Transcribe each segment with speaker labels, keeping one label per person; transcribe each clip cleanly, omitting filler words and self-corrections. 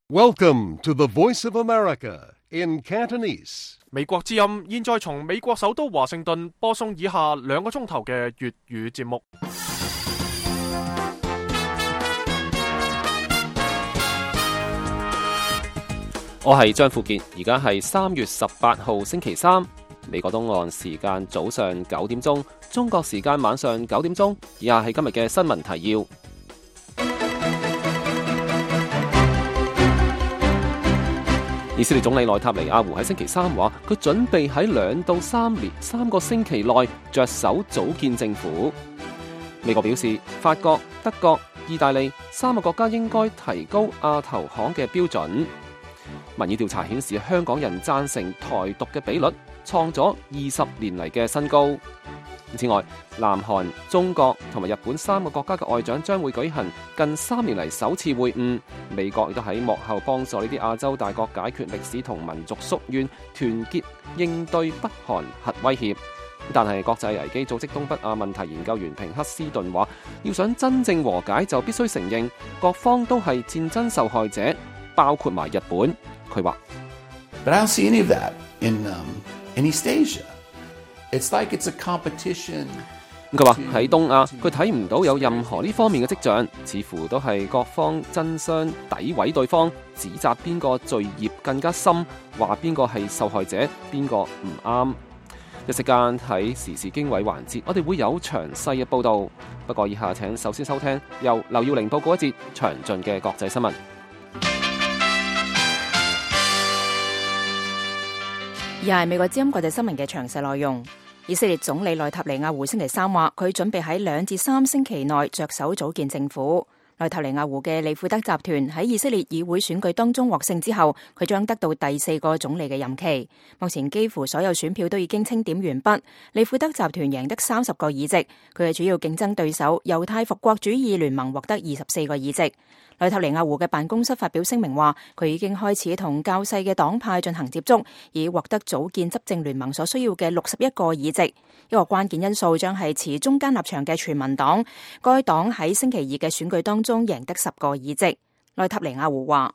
Speaker 1: Welcome to the Voice of America in Cantonese.
Speaker 2: 美國之音現在從美國首都華盛頓播送以下2個鐘頭嘅粵語節目。
Speaker 3: 我係張富傑，而家係3月18號星期三，美國東岸時間早上9點鐘，中國時間晚上9點鐘。以下係今日嘅新聞提要。以色列總理內塔尼亞胡喺星期三話，佢準備喺2到3個星期內着手組建政府。美國表示，法國、德國、意大利3個國家應該提高亞投行嘅標準。民意調查顯示，香港人贊成台獨嘅比率創咗20年嚟嘅新高。此外，南韓、中國同埋日本3個國家嘅外長將會舉行近3年嚟首次會晤。美國亦都喺幕後幫助呢啲亞洲大國解決歷史同民族宿怨，團結應對北韓核威脅。但係國際危機組織東北亞問題研究員平克斯頓話，要想真正和解，就必須承認各方都係戰爭受害者，包括埋日本。佢話
Speaker 4: But I don't see any of that in East Asia. It's like it's a competition.
Speaker 3: 佢話喺東亞，佢睇唔到有任何呢方面嘅跡象，似乎都係各方爭相詆毀對方，指責邊個罪孽更加深，話邊個係受害者，邊個唔啱。一時間喺時事經緯環節，我哋會有詳細嘅報導。不過以下請首先收聽由劉耀玲報告一節詳盡嘅國際新聞。
Speaker 5: 而係美國之音國際新聞嘅詳細內容。以色列總理內塔尼亞胡星期三話，佢準備喺2至3星期內着手組建政府。內塔尼亞胡嘅利庫德集團喺以色列議會選舉當中獲勝之後，佢將得到第4個總理嘅任期。目前幾乎所有選票都已經清點完畢，利庫德集團贏得30個議席，佢嘅主要競爭對手猶太復國主義聯盟獲得24個議席。內塔尼亞胡嘅辦公室發表聲明話，佢已經開始同較細嘅黨派進行接觸，以獲得組建執政聯盟所需要嘅61個議席。一個關鍵因素將係持中間立場嘅全民黨，該黨喺星期2嘅選舉當中贏得10個議席。內塔尼亞胡話，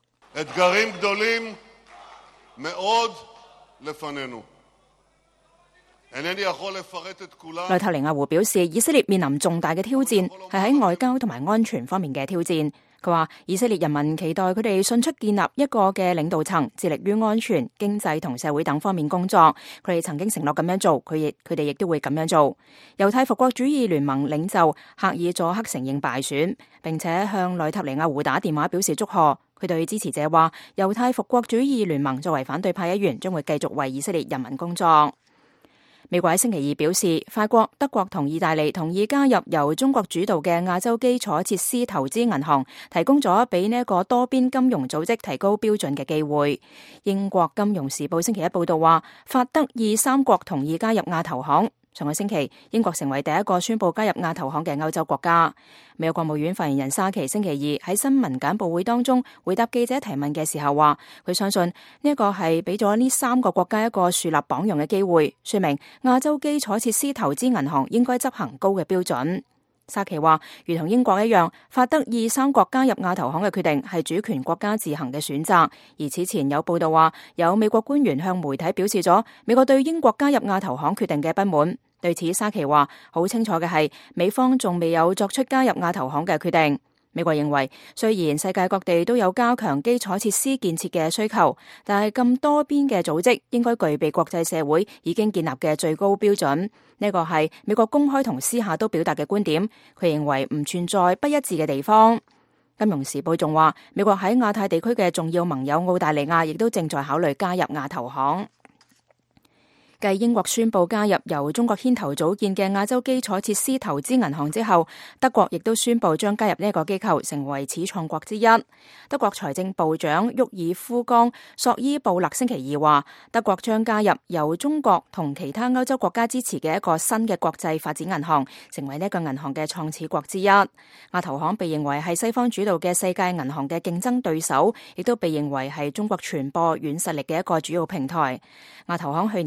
Speaker 5: 內塔尼亞胡表示，以色列面臨重大嘅挑戰，係喺外交同埋安全方面嘅挑戰。佢話，以色列人民期待佢哋迅速建立一個嘅領導層，致力於安全、經濟同社會等方面工作。佢哋曾經承諾咁樣做，佢哋亦都會咁樣做。猶太復國主義聯盟領袖赫爾佐克承認敗選，並且向內塔尼亞胡打電話表示祝賀。佢對支持者話，猶太復國主義聯盟作為反對派一員，將會繼續為以色列人民工作。美國喺星期2表示，法國、德國同意大利同意加入由中國主導嘅亞洲基礎設施投資銀行，提供咗俾呢一個多邊金融組織提高標準嘅機會。英國金融時報星期1報道話，法德意3國同意加入亞投行。上個星期，英國成為第一個宣布加入亞投行嘅歐洲國家。美國國務院發言人沙奇星期2喺新聞簡報會當中回答記者提問嘅時候話，佢相信呢一個係俾咗呢3個國家一個樹立榜樣嘅機會，說明亞洲基礎設施投資銀行應該執行高嘅標準。沙奇話，如同英國一樣，法德意3國加入亞投行嘅決定係主權國家自行嘅選擇。而此前有報道話，有美國官員向媒體表示咗美國對英國加入亞投行決定嘅不滿。對此，沙奇話好清楚嘅係，美方仲未有作出加入亞投行嘅決定。美國認為，雖然世界各地都有加強基礎設施建設嘅需求，但係咁多邊嘅組織應該具備國際社會已經建立嘅最高標準。呢個係美國公開同私下都表達嘅觀點。佢認為唔存在不一致嘅地方。金融時報仲話，美國喺亞太地區嘅重要盟友澳大利亞亦都正在考慮加入亞投行。繼英國宣布加入由中國牽頭組建嘅亞洲基礎設施投資銀行之後，德國亦都宣布將加入呢一個機構，成為始創國之一。德國財政部長沃爾夫岡索伊布勒星期2話，德國將加入由中國同其他歐洲國家支持嘅一個新嘅國際發展銀行，成為呢一個銀行嘅創始國之一。亞投行被認為係西方主導嘅世界銀行嘅競爭對手，亦都被認為係中國傳播軟實力嘅一個主要平台。亞投行去年喺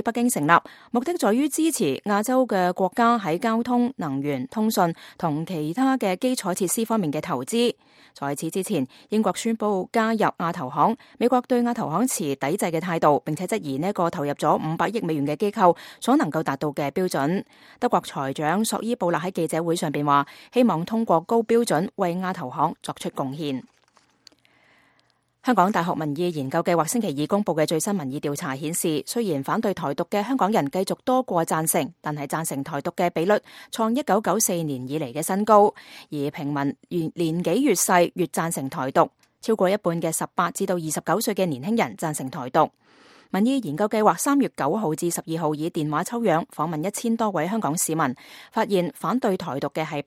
Speaker 5: 北京成立，目的在於支持亞洲嘅國家喺交通、能源、通訊同其他嘅基礎設施方面嘅投資。在此之前，英國宣布加入亞投行，美國對亞投行持抵制嘅態度，並且質疑呢個投入咗500億美元嘅機構所能夠達到嘅標準。德國財長索伊布勒喺記者會上邊話，希望通過高標準為亞投行作出貢獻。香港大學民意研究計劃星期二公布嘅最新民意調查顯示，雖然反對台獨嘅香港人繼續多過贊成，但係贊成台獨嘅比率創1994年以嚟嘅新高，而平民年紀越細越贊成台獨，超過一半嘅18至到29歲嘅年輕人贊成台獨。民意研究計劃3月9號至12號以電話抽樣訪問1000多位香港市民，發現反對台獨嘅係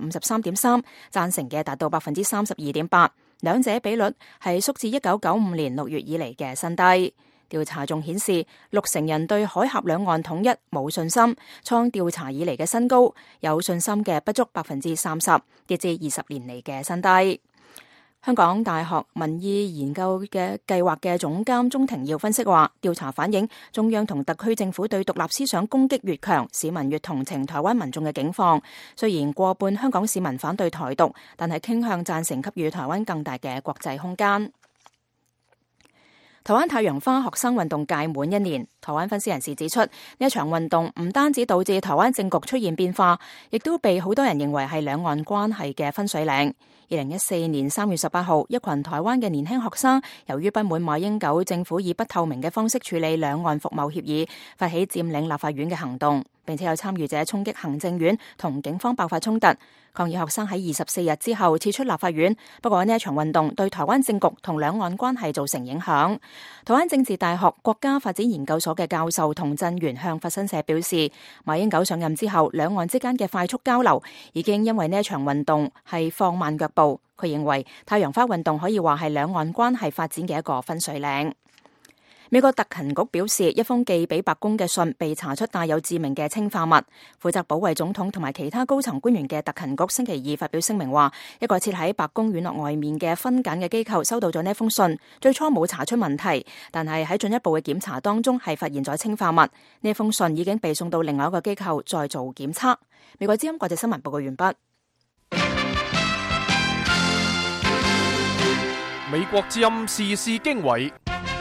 Speaker 5: 53.3%，贊成嘅達到32.8%。兩者比率係縮至1995年6月以嚟嘅新低。調查仲顯示，60%人對海峽兩岸統一冇信心，創調查以嚟嘅新高；有信心嘅不足30%，跌至20年嚟嘅新低。香港大學民意研究嘅計劃嘅總監鍾庭耀分析話，調查反映中央同特區政府對獨立思想攻擊越強，市民越同情台灣民眾嘅境況。雖然過半香港市民反對台獨，但係傾向贊成給予台灣更大嘅國際空間。台灣太陽花學生運動屆滿1年，台灣分析人士指出，呢一場運動唔單止導致台灣政局出現變化，亦都被好多人認為係兩岸關係嘅分水嶺。2014年3月18號，一群台灣嘅年輕學生由於不滿馬英九政府以不透明嘅方式處理兩岸服貿協議，發起佔領立法院嘅行動，並且有參與者衝擊行政院同警方爆發衝突。抗議學生喺24日之後撤出立法院，不過呢一場運動對台灣政局同兩岸關係造成影響。台灣政治大學國家發展研究所嘅教授童振源向法新社表示，馬英九上任之後，兩岸之間嘅快速交流已經因為呢一場運動係放慢腳步。佢認為太陽花運動可以話係兩岸關係發展嘅一個分水嶺。美國特勤局表示，一封寄俾白宮嘅信被查出帶有致命嘅氰化物。負責保衛總統同埋其他高層官員嘅特勤局星期二發表聲明話，一個設喺白宮院落外面嘅分揀嘅機構收到咗呢封信，最初冇查出問題，但係喺進一步嘅檢查當中係發現咗氰化物。呢封信已經被送到另外一個機構再做檢測。美國之音國際新聞報告完畢。
Speaker 2: 美國之音時事經緯。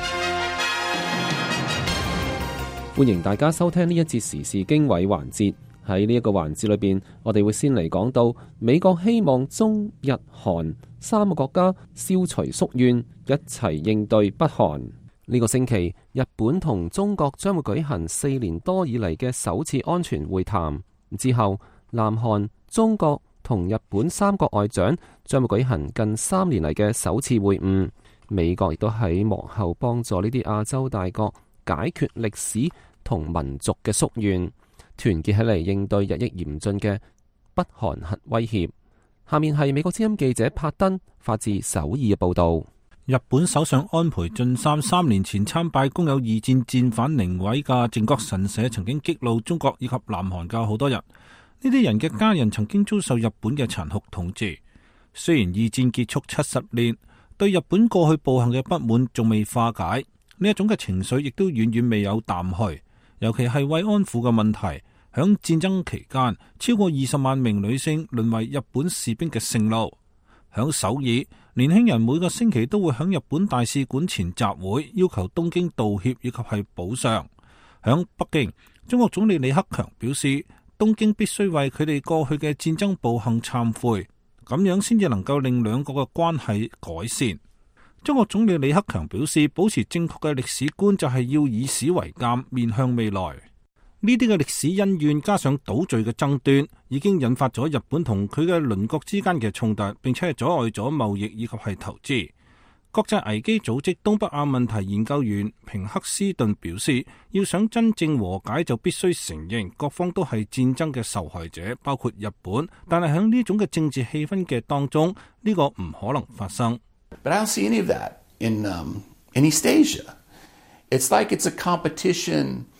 Speaker 3: 歡迎大家收聽呢一節時事經緯環節。喺呢一個環節裏邊，我哋會先嚟講到美國希望中日韓3個國家消除宿怨，一齊應對北韓。呢個星期，日本同中國將會舉行4年多以嚟嘅首次安全會談。之後，南韓、中國同日本3國外長將會舉行近3年嚟嘅首次會晤。美國亦都喺幕後幫助呢啲亞洲大國解決歷史同民族嘅宿怨，團結起嚟應對日益嚴峻嘅北韓核威脅。下面係美國之音記者帕登發自首爾嘅報道。
Speaker 6: 日本首相安倍晉三3年前參拜公有二戰戰犯靈位嘅靖國神社，曾經激怒中國以及南韓嘅好多人。呢啲人嘅家人曾經遭受日本嘅殘酷統治。雖然二戰結束70年，對日本過去暴行嘅不滿仲未化解，呢一種嘅情緒亦都遠遠未有淡去。尤其係慰安婦嘅問題，響戰爭期間，超過20萬名女性淪為日本士兵嘅性奴。響首爾，年輕人每個星期都會響日本大使館前集會，要求東京道歉以及係補償。響北京，中國總理李克強表示，東京必須為佢哋過去嘅戰爭暴行懺悔，咁樣先至能夠令兩國嘅關係改善。中國總理李克強表示，保持正確嘅歷史觀就係要以史為鑑，面向未來。呢啲嘅歷史恩怨加上島嶼嘅爭端，已經引發咗日本同佢嘅鄰國之間嘅衝突，並且係阻礙咗貿易以及係投資。國際危機組織東北亞問題研究員平克斯頓表示，要想真正和解，就必須承認各方都係戰爭嘅受害者，包括日本。但係喺呢種嘅政治氣氛嘅當中，呢個唔可能發生。
Speaker 4: But I don't see any of that in East Asia. It's like it's a competition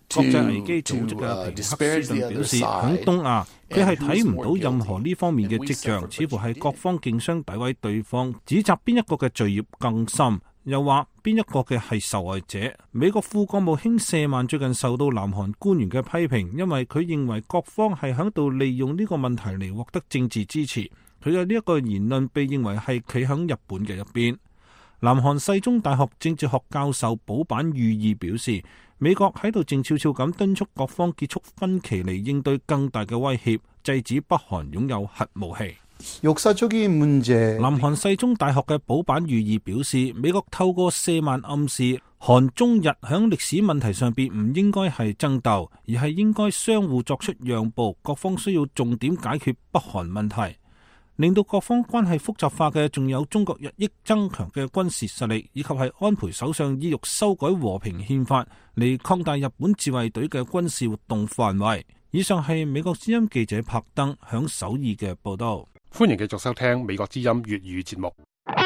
Speaker 6: 國際危機組織嘅皮克斯頓表示，響東亞佢係睇唔到任何呢方面嘅跡象，似乎係各方競相詆毀對方，指責邊一個嘅罪孽更深，又話邊一個嘅係受害者。美國副國務卿謝曼最近受到南韓官員嘅批評，因為佢認為各方係響度利用呢個問題嚟獲得政治支持。佢嘅呢一個言論被認為係企響日本嘅一邊。南韓世宗大學政治學教授保坂裕二表示，美國喺度靜悄悄咁敦促各方結束分歧嚟應對更大嘅威脅，制止北韓擁有核武器。南韓世宗大學嘅保坂裕二表示，美國透過謝曼暗示韓中日響歷史問題上邊唔應該係爭鬥，而係應該相互作出讓步，各方需要重點解決北韓問題。令到各方關係複雜化嘅，仲有中國日益增強嘅軍事實力，以及係安倍首相意欲修改和平憲法嚟擴大日本自衛隊嘅軍事活動範圍。以上係美國之音記者柏登響首爾嘅報道。
Speaker 2: 歡迎繼續收聽美國之音粵語節目。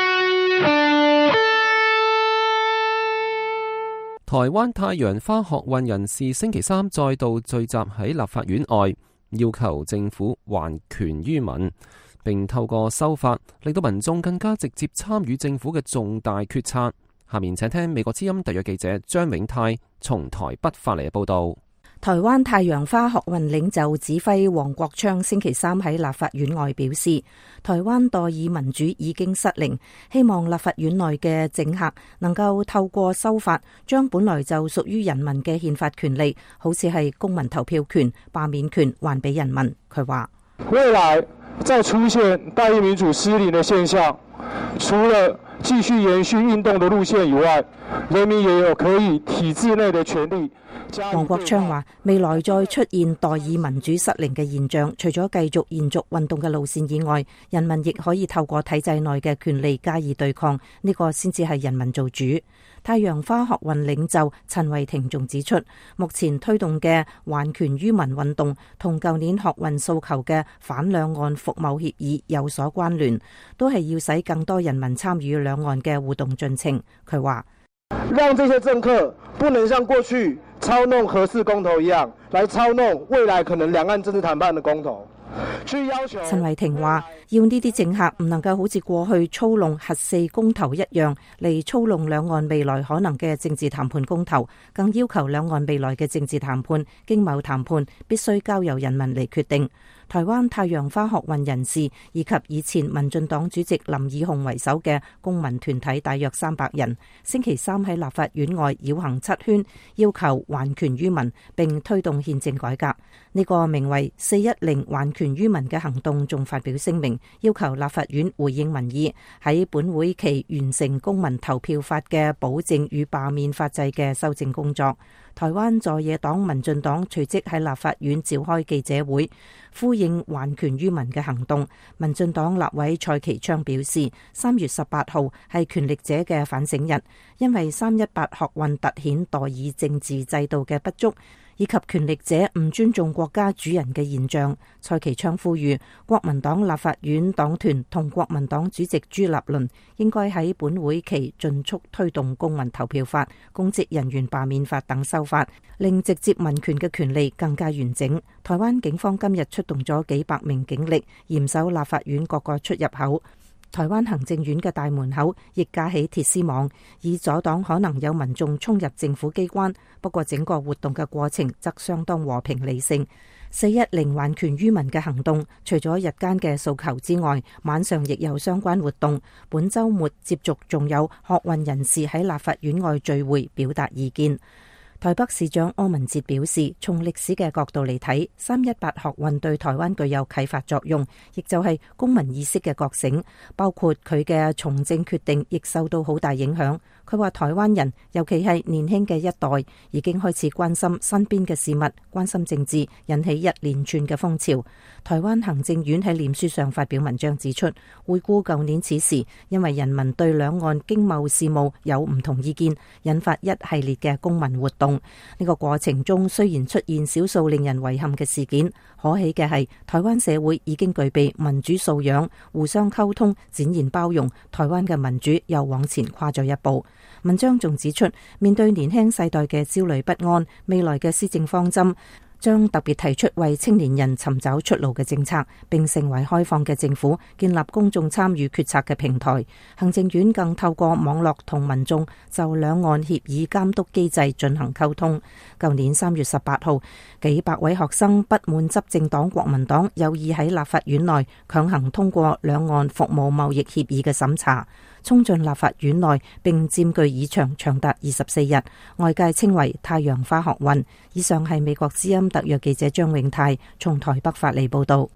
Speaker 3: 台灣太陽花學運人士星期三再度聚集喺立法院外，要求政府還權於民，並透過修法令到民眾更加直接參與政府嘅重大決策。下面請聽美國之音特約記者張永泰從台北發嚟嘅報道。
Speaker 5: 台灣太陽花學運領袖指揮黃國昌星期三喺立法院外表示，台灣代議民主已經失靈，希望立法院內嘅政客能夠透過修法，將本來就屬於人民嘅憲法權利，好似係公民投票權、罷免權還俾人民。佢話
Speaker 7: 未來再出現代議民主失靈的現象，除了繼續延續運動的路線以外，人民也有可以體制內的權利。
Speaker 5: 黃國昌話，未來再出現代議民主失靈嘅現象，除咗繼續延續運動嘅路線以外，人民亦可以透過體制內嘅權利加以對抗，呢個先至係人民做主。太陽花學運領袖陳慧婷仲指出，目前推動嘅還權於民運動同舊年學運訴求嘅反兩岸服貿協議有所關聯，都係要使更多人民參與兩岸嘅互動進程。佢話，
Speaker 7: 讓這些政客不能像過去操弄核四公投一樣，來操弄未來可能兩岸政治談判的公投。
Speaker 5: 陳慧婷話，要呢啲政客唔能夠好似過去操弄核四公投一樣嚟操弄兩岸未來可能嘅政治談判公投，更要求兩岸未來嘅政治談判、經貿談判必須交由人民嚟決定。台灣太陽花學運人士以及以前民進黨主席林義雄為首嘅公民團體大約300人，星期三喺立法院外繞行7圈，要求還權於民並推動憲政改革。呢個名為410還權於民嘅行動仲發表聲明，要求立法院回應民意，喺本會期完成公民投票法嘅保證與罷免法制嘅修正工作。台灣在野黨民進黨隨即喺立法院召開記者會，呼應還權於民嘅行動。民進黨立委蔡其昌表示，3月18號係權力者嘅反省日，因為318學運凸顯代議政治制度嘅不足，以及權力者唔尊重國家主人嘅現象。蔡其昌呼籲國民黨立法院黨團同國民黨主席朱立倫應該喺本會期盡速推動公民投票法、公職人員罷免法等修法，令直接民權嘅權利更加完整。台灣警方今日出動咗幾百名警力，嚴守立法院各個出入口。台灣行政院嘅大門口亦架起鐵絲網，以阻擋可能有民眾衝入政府機關。不過整個活動嘅過程則相當和平理性。410還權於民嘅行動，除咗日間嘅訴求之外，晚上亦有相關活動。本週末接續仲有學運人士喺立法院外聚會表達意見。台北市長柯文哲表示，從歷史嘅角度嚟睇，318學運對台灣具有啟發作用，亦就係公民意識嘅覺醒，包括佢嘅從政決定亦受到好大影響。佢話台灣人，尤其係年輕嘅一代，已經開始關心身邊嘅事物，關心政治，引起一連串嘅風潮。台灣行政院喺臉書上發表文章指出，回顧舊年此時，因為人民對兩岸經貿事務有唔同意見，引發一系列嘅公民活動。呢個過程中雖然出現少數令人遺憾嘅事件，
Speaker 8: 可喜嘅係，台灣社會已經具備民主素養，互相溝通，展現包容，台灣嘅民主又往前跨咗一步。文章仲指出，面對年輕世代嘅焦慮不安，未來嘅施政方針將特別提出為青年人尋找出路嘅政策，並成為開放嘅政府，建立公眾參與決策嘅平台。行政院更透過網絡同民眾就兩岸協議監督機制進行溝通。舊年3月18號，幾百位學生不滿執政黨國民黨有意喺立法院內強行通過兩岸服務貿易協議嘅審查，衝進立法院內並佔據議場長達24日，外界稱為太陽花學運。以上係美國之音特約記者張永泰從台北發嚟報道。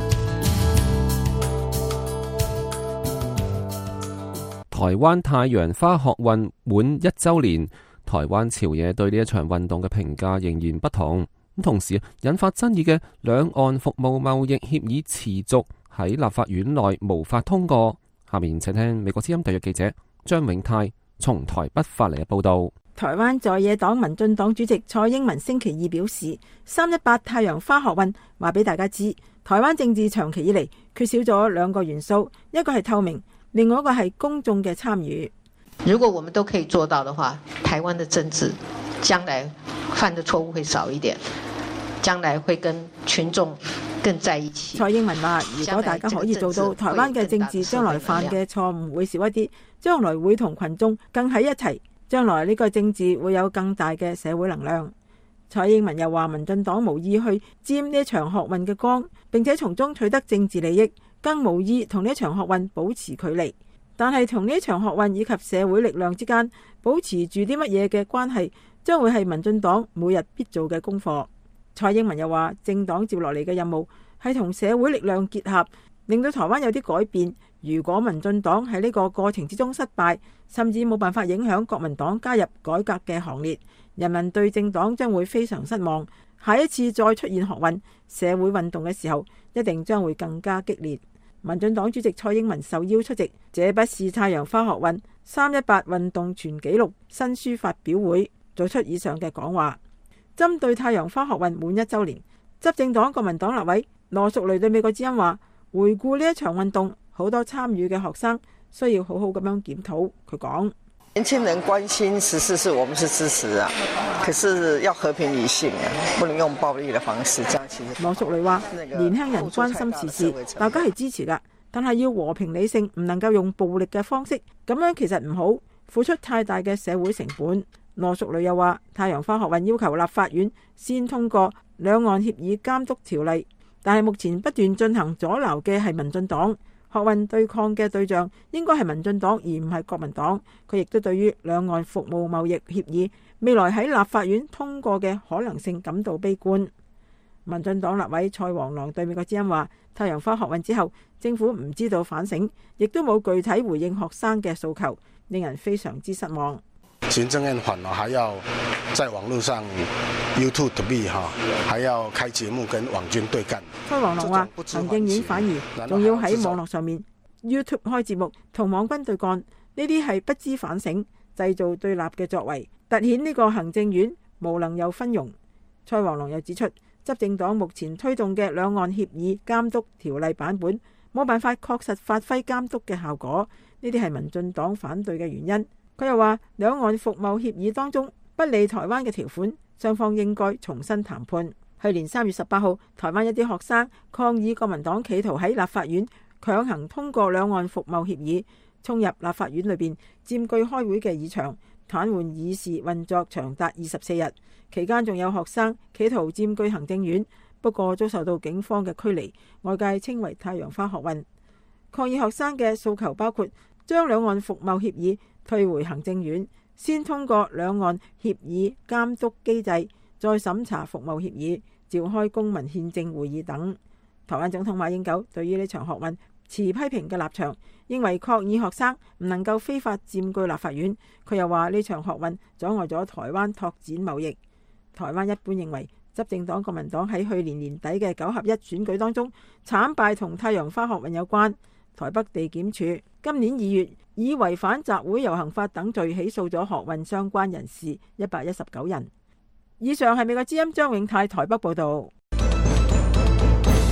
Speaker 3: 台灣太陽花學運滿1週年，台灣朝野對呢一場運動嘅評價仍然不同。同時引發爭議嘅兩岸服務貿易協議持續喺立法院內無法通過。下面請聽美國之音特約記者張永泰從台北發嚟嘅報道。
Speaker 9: 台灣在野黨民進黨主席蔡英文星期二表示，318太陽花學運話俾大家知，台灣政治長期以嚟缺少咗2個元素，一個係透明，另外一個係公眾嘅參與。
Speaker 10: 如果我們都可以做到的話，台灣的政治將來犯的錯誤會少一點，將來會跟群眾更在一起。
Speaker 9: 蔡英文話，如果大家可以做到，台灣嘅政治將來犯嘅錯誤會少一啲，將來會同群眾更喺一齊，將來呢個政治會有更大嘅社會能量。蔡英文又話，民進黨無意去沾呢場學運嘅光，並且從中取得政治利益，更無意同呢場學運保持距離。但係同呢場學運以及社會力量之間保持住啲乜嘢嘅關係，將會係民進黨每日必做嘅功課。蔡英文又話，政黨接落嚟嘅任務係同社會力量結合，令到台灣有啲改變。如果民進黨喺呢個過程之中失敗，甚至冇辦法影響國民黨加入改革嘅行列，人民對政黨將會非常失望。下一次再出現學運、社會運動嘅時候，一定將會更加激烈。民進黨主席蔡英文受邀出席這不是太陽花學運318運動全紀錄新書發表會，做出以上嘅講話。針對太陽花學運滿1週年，執政黨國民黨立委羅淑蕾對美國之音話，回顧呢一場運動，好多參與嘅學生需要好好咁樣檢討。佢講，
Speaker 11: 年輕人關心時事是我們是支持啊，可是要和平理性啊，不能用暴力的方式。這樣其實羅淑蕾話，年輕人關心時事，大家係支持噶，但係要和平理性，唔能夠用暴力嘅方式，咁樣其實唔好，付出太大嘅社會成本。羅淑蕾又話，太陽花學運要求立法院先通過兩岸協議監督條例，但係目前不斷進行阻撓嘅係民進黨。學運對抗嘅對象應該係民進黨，而唔係國民黨。佢亦都對於兩岸服務貿易協議未來喺立法院通過嘅可能性感到悲觀。民進黨立委蔡黃郎對美國之音話，太陽花學運之後，政府唔知道反省，亦都冇具體回應學生嘅訴求，令人非常之失望。
Speaker 12: 行政院反而還要在網絡上 YouTube 還要開節目跟網軍對幹。
Speaker 9: 蔡黃郎話，行政院反而仲要喺網絡上面 YouTube 開節目同網軍對幹，呢啲係不知反省、製造對立嘅作為，凸顯呢個行政院無能有昏庸。蔡黃郎又指出，執政黨目前推動嘅兩岸協議監督條例版本冇辦法確實發揮監督嘅效果，呢啲係民進黨反對嘅原因。佢又話，兩岸服貿協議當中不利台灣嘅條款，雙方應該重新談判。去年3月18號，台灣一啲學生抗議國民黨企圖喺立法院強行通過兩岸服貿協議，衝入立法院裏邊佔據開會嘅議場，癱瘓議事運作長達24日。期間仲有學生企圖佔據行政院，不過遭受到警方嘅驅離，外界稱為太陽花學運。抗議學生嘅訴求包括將兩岸服貿協議退回行政院，先通過兩岸協議監督機制，再審查服貿協議，召開公民憲政會議等。台灣總統馬英九對於呢場學運持批評嘅立場，認為抗議學生唔能夠非法佔據立法院。佢又話呢場學運阻礙咗台灣拓展貿易。台灣一般認為執政黨國民黨喺去年年底嘅9合1選舉當中慘敗同太陽花學運有關。台北地檢署今年2月以違反集會遊行法等罪起訴咗學運相關人士119人。以上係美國之音張永泰台北報道。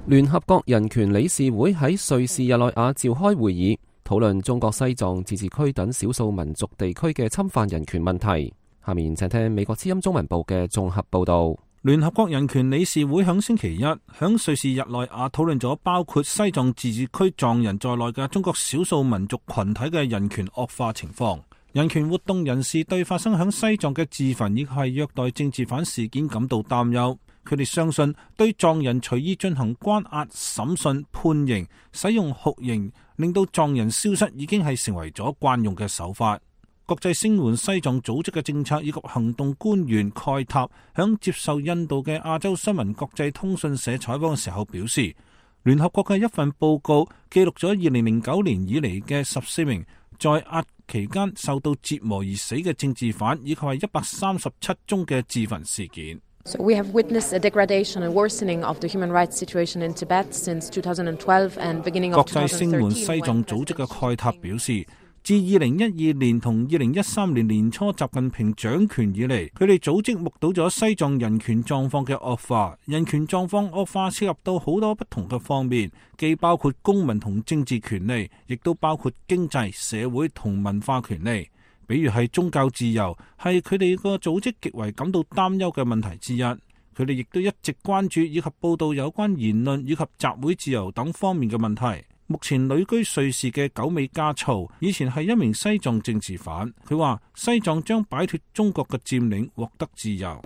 Speaker 3: 聯合國人權理事會喺瑞士日內瓦召開會議，討論中國西藏自治區等少數民族地區嘅侵犯人權問題。下面請聽美國之音中文部嘅綜合報道。
Speaker 6: 聯合國人權理事會響星期一響瑞士日內瓦討論咗包括西藏自治區藏人在內嘅中國少數民族群體嘅人權惡化情況。人權活動人士對發生響西藏嘅自焚以及係虐待政治犯事件感到擔憂。佢哋相信對藏人隨意進行關押、審訊、判刑、使用酷刑，令到藏人消失已經係成為咗慣用嘅手法。國際聲援西藏組織嘅政策以及行動官員蓋塔響接受印度嘅亞洲新聞國際通訊社採訪嘅時候表示，聯合國嘅一份報告記錄咗2009年以嚟嘅14名在押期間受到折磨而死嘅政治犯，以及係137宗嘅自焚事件。
Speaker 13: So we have witnessed a degradation and worsening of the human rights situation in Tibet since 2012 and beginning of 2013.
Speaker 6: 國際聲援西藏組織嘅蓋塔表示，自2012年同2013年年初習近平掌權以嚟，佢哋組織目睹咗西藏人權狀況嘅惡化。人權狀況惡化涉及到好多不同嘅方面，既包括公民同政治權利，亦都包括經濟、社會同文化權利。比如係宗教自由，係佢哋個組織極為感到擔憂嘅問題之一。佢哋亦都一直關注以及報道有關言論以及集會自由等方面嘅問題。目前旅居瑞士嘅久美加措以前係一名西藏政治犯，佢話西藏將擺脫中國嘅佔領，獲得自由。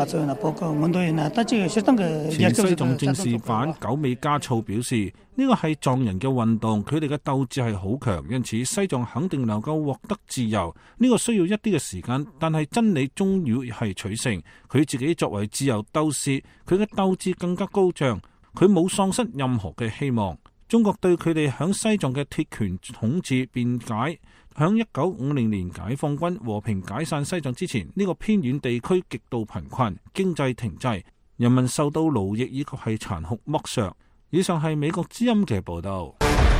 Speaker 6: 前西藏政治犯久美加措表示，呢個係藏人嘅運動，佢哋嘅鬥志係好強，因此西藏肯定能夠獲得自由。呢個需要一啲嘅時間，但係真理終要係取勝。佢自己作為自由鬥士，佢嘅鬥志更加高漲，佢冇喪失任何嘅希望。中國對佢哋響西藏嘅鐵拳統治辯解。響1950年解放軍和平解散西藏之前，呢個偏遠地區極度貧困，經濟停滯，人民受到奴役以及係殘酷剝削。以上係美國之音嘅報道。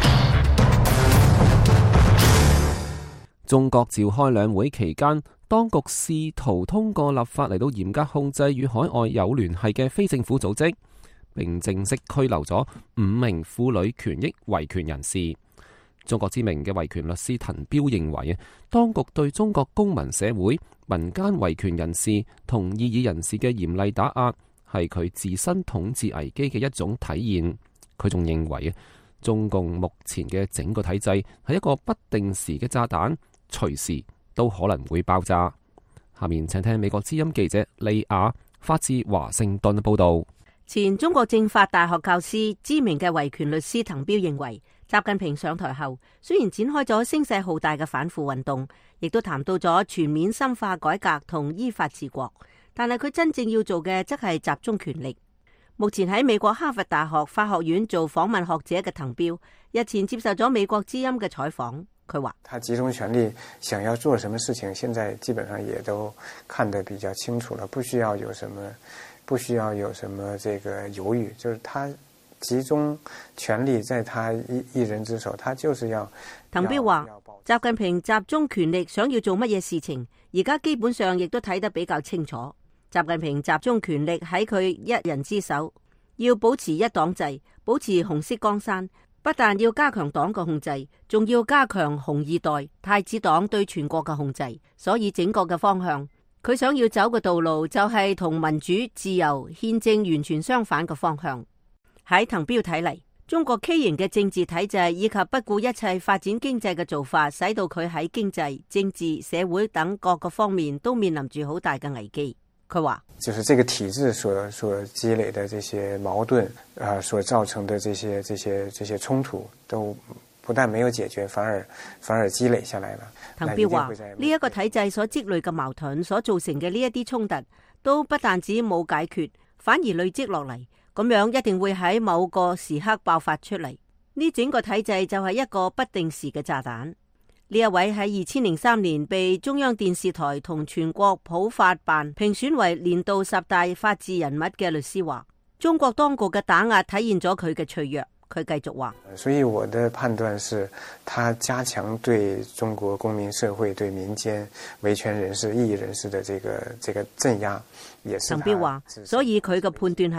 Speaker 3: 中國召開兩會期間，當局試圖通過立法嚟到嚴格控制與海外有聯繫嘅非政府組織，並正式拘留咗5名婦女權益維權人士。中國知名嘅維權律師滕彪認為，當局對中國公民社會、民間維權人士同異議人士嘅嚴厲打壓，係佢自身統治危機嘅一種體現。佢仲認為，中共目前嘅整個體制係一個不定時嘅炸彈，隨時都可能會爆炸。下面請聽美國之音記者利亞發自華盛頓報道。
Speaker 8: 前中國政法大學教師、知名嘅維權律師滕彪認為，習近平上台後，雖然展開咗聲勢浩大嘅反腐運動，亦都談到咗全面深化改革同依法治國，但係佢真正要做嘅則係集中權力。目前喺美國哈佛大學法學院做訪問學者嘅滕彪，日前接受咗美國之音嘅採訪，佢話：
Speaker 14: 他集中權力想要做什麼事情，現在基本上也都看得比較清楚了，不需要有什麼這個猶豫，就是他集中權力在他一人之手，他就是要。
Speaker 8: 滕彪話：習近平集中權力想要做乜嘢事情，而家基本上亦都睇得比較清楚。習近平集中權力喺佢一人之手，要保持一黨制，保持紅色江山，不但要加強黨嘅控制，仲要加強紅二代、太子黨對全國嘅控制。所以整個嘅方向，佢想要走嘅道路就係同民主、自由、憲政完全相反嘅方向。喺滕彪睇嚟，中國畸形嘅政治體制以及不顧一切發展經濟嘅做法，使到佢喺經濟、政治、社會等各個方面都面臨住好大嘅危機。佢話：
Speaker 14: 就是這個體制所積累的這些矛盾，所造成的這些衝突，都不但沒有解決，反而積累下來了。
Speaker 8: 滕彪話：呢一個體制所積累嘅矛盾，所造成嘅呢一啲衝突，都不但止冇解決，反而累積落嚟，咁樣一定會喺某個時刻爆發出嚟。呢整個體制就係一個不定時嘅炸彈。呢一位喺2003年被中央電視台同全國普法辦評選為年度10大法治人物嘅律師話：中國當局嘅打壓體現咗佢嘅脆弱。佢繼續話：
Speaker 14: 所以我的判斷是，他加強對中國公民社會、對民間維權人士、異議人士的這個鎮壓，也是。
Speaker 8: 滕彪話：所以佢嘅判斷係，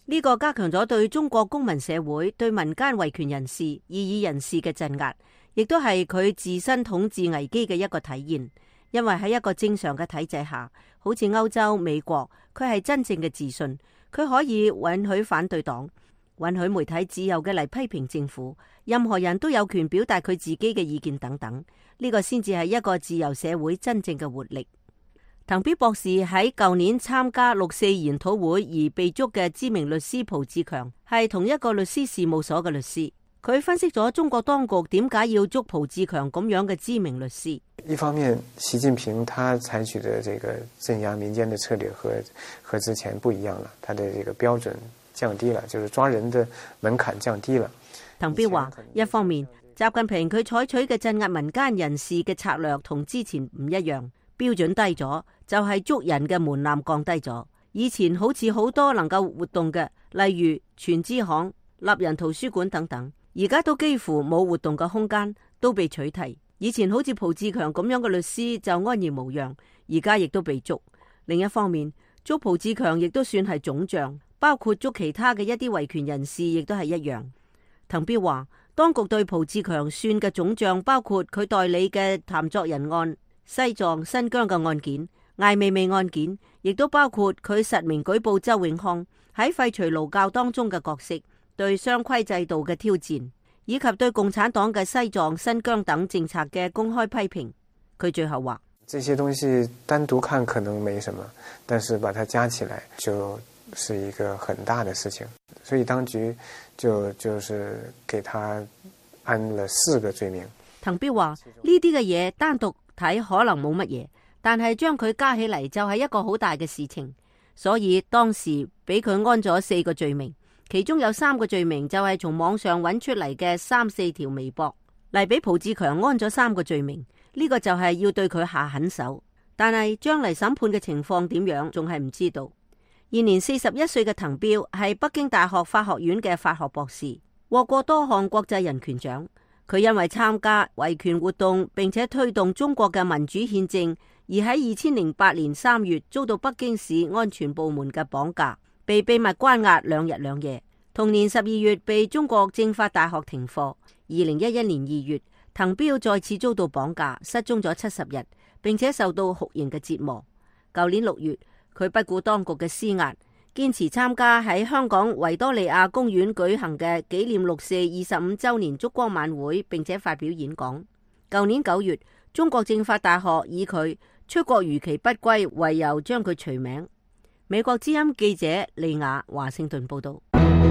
Speaker 15: 呢個加強咗對中國公民社會、對民間維權人士、異議人士嘅鎮壓，亦都係佢自身統治危機嘅一個體現。因為喺一個正常嘅體制下，好似歐洲、美國，佢係真正嘅自信，佢可以允許反對黨，允許媒體自由嘅嚟批評政府，任何人都有權表達佢自己嘅意見等等。呢個先至係一個自由社會真正嘅活力。滕比博士喺舊年參加6·4研討會而被捉嘅知名律師蒲志強，係同一個律師事務所嘅律師。佢分析咗中國當局點解要捉蒲志強咁樣嘅知名律師。
Speaker 14: 一方面，習近平他採取的這個鎮壓民間的策略和之前不一樣了，他的這個標準降低了，就是抓人的門檻降低了。
Speaker 15: 滕彪話，一方面，習近平佢採取嘅鎮壓民間人士嘅策略同之前唔一樣，標準低咗，就係捉人嘅門檻降低咗。以前好似好多能夠活動嘅，例如全知行、立人圖書館等等，而家都幾乎冇活動嘅空間，都被取締。以前好似蒲志強咁樣嘅律師就安然無恙，而家亦都被捉。另一方面，捉蒲志強亦都算係總賬，包括捉其他嘅一啲維權人士亦都係一樣。滕彪話，當局對蒲志強算嘅總賬包括佢代理嘅譚作人案、西藏、新疆嘅案件、艾未未案件，亦都包括佢實名舉報周永康喺廢除勞教當中嘅角色，對雙規制度嘅挑戰，以及對共產黨嘅西藏、新疆等政策嘅公開批評。佢最後話：
Speaker 14: 這些東西單獨看可能沒什麼，但是把它加起來就是一個很大的事情。所以當局就是給他安了4個罪名。
Speaker 15: 滕彪話：呢啲嘅嘢單獨睇可能冇乜嘢，但係將佢加起嚟就係一個好大嘅事情。所以當時俾佢安咗4個罪名。其中有3個罪名就係從網上揾出嚟嘅3、4條微博嚟，俾蒲志強安咗3個罪名。呢個就係要對佢下狠手，但係將嚟審判嘅情況點樣仲係唔知道。現年41歲嘅滕彪係北京大學法學院嘅法學博士，獲過多項國際人權獎。佢因為參加維權活動並且推動中國嘅民主憲政，而喺2008年3月遭到北京市安全部門嘅綁架，被秘密關押2日2夜。同年12月被中國政法大學停課。2011年2月，滕彪再次遭到綁架，失蹤咗70日，並且受到酷刑嘅折磨。舊年6月，佢不顧當局嘅施壓，堅持參加喺香港維多利亞公園舉行嘅紀念6·4 25週年燭光晚會，並且發表演講。舊年9月，中國政法大學以佢出國如期不歸為由將佢除名。美國之音記者利亞華盛頓報道。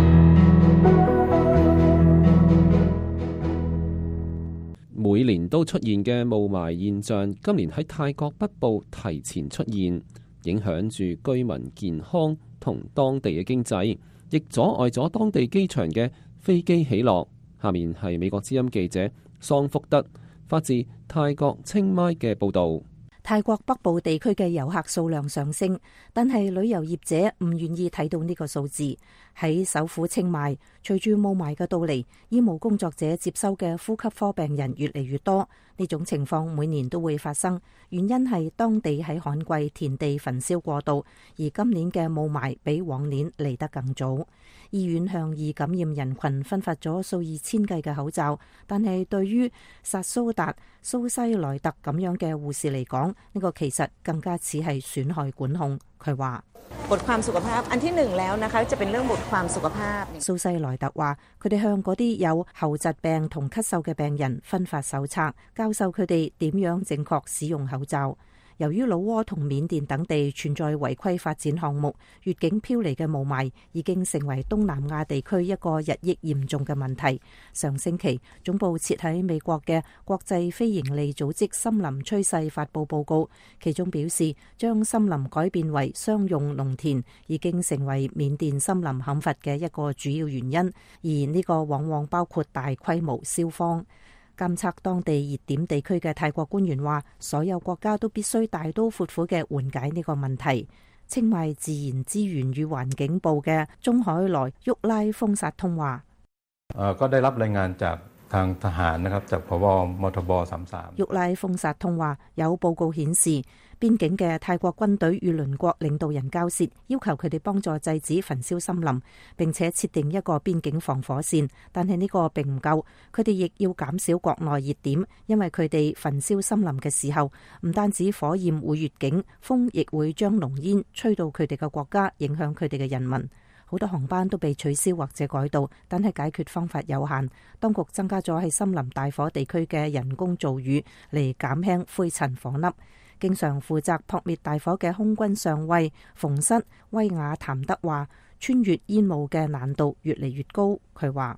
Speaker 3: 每年都出現嘅霧霾現象，今年喺泰國北部提前出現，影響住居民健康同當地嘅經濟，亦阻礙咗當地機場嘅飛機起落。下面係美國之音記者桑福德發自泰國清邁嘅報導。
Speaker 8: 泰國北部地區嘅遊客數量上升，但係旅遊業者唔願意睇到呢個數字。喺首府清邁，隨住霧霾嘅到嚟，醫務工作者接收嘅呼吸科病人越嚟越多。呢種情況每年都會發生，原因係當地喺旱季田地焚燒過度，而今年嘅霧霾比往年嚟得更早。醫院向易感染人群分發咗數以千計嘅口罩，但係對於薩蘇達、蘇西萊特咁樣嘅護士嚟講，呢個其實更加似係損害管控。佢話：蘇西萊特話，佢哋向嗰啲有喉疾病同咳嗽嘅病人分發手冊，教授佢哋點樣正確使用口罩。由於老撾同緬甸等地存在違規發展項目，越境飄嚟嘅霧霾已經成為東南亞地區一個日益嚴重嘅問題。上星期，總部設喺美國嘅國際非營利組織森林趨勢發佈報告，其中表示將森林改變為商用農田已經成為緬甸森林砍伐嘅一個主要原因，而呢個往往包括大規模燒荒。監測當地熱點地區嘅泰國官員話，所有國家都必須大刀闊斧嘅緩解呢個問題。清邁自然資源與環境部嘅鍾海來沃拉豐薩通話：
Speaker 16: ก็ได้รับรายงานจาก
Speaker 8: 沃拉豐薩通話，有報告顯示，邊境嘅泰國軍隊與鄰國領導人交涉，要求佢哋幫助制止焚燒森林，並且設定一個邊境防火線。但係呢個並唔夠，佢哋亦要減少國內熱點，因為佢哋焚燒森林嘅時候，唔單止火焰會越境，風亦會將濃煙吹到佢哋嘅國家，影響佢哋嘅人民。好多航班都被取消或者改道，但係解決方法有限。當局增加咗喺森林大火地區嘅人工造雨嚟減輕灰塵火粒。經常負責撲滅大火嘅空軍上尉馮瑟威亞譚德話，穿越煙霧嘅難度越嚟越高。佢話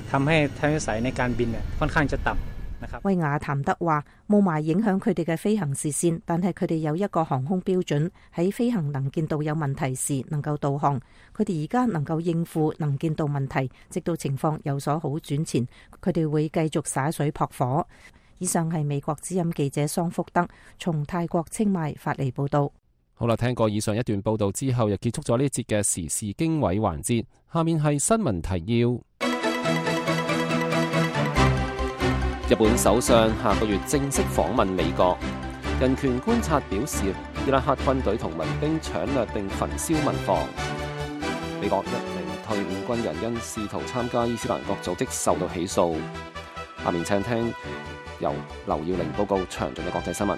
Speaker 8: 威亞譚德話，霧霾影響佢哋嘅飛行視線，但係佢哋有一個航空標準，喺飛行能見度有問題時能夠導航。佢哋而家能夠應付能見度問題，直到情況有所好轉前，佢哋會繼續灑水撲火。以上係美國之音記者桑福德從泰國清邁發嚟報道。
Speaker 3: 好啦，聽過以上一段報道之後，又結束咗呢節嘅時事經緯環節。下面係新聞提要。日本首相下個月正式訪問美國。人權觀察表示，伊拉克軍隊同民兵搶掠並焚燒民房。美國一名退伍軍人因試圖參加伊斯蘭國組織受到起訴。下面請聽由劉耀玲報告詳盡嘅國際新聞。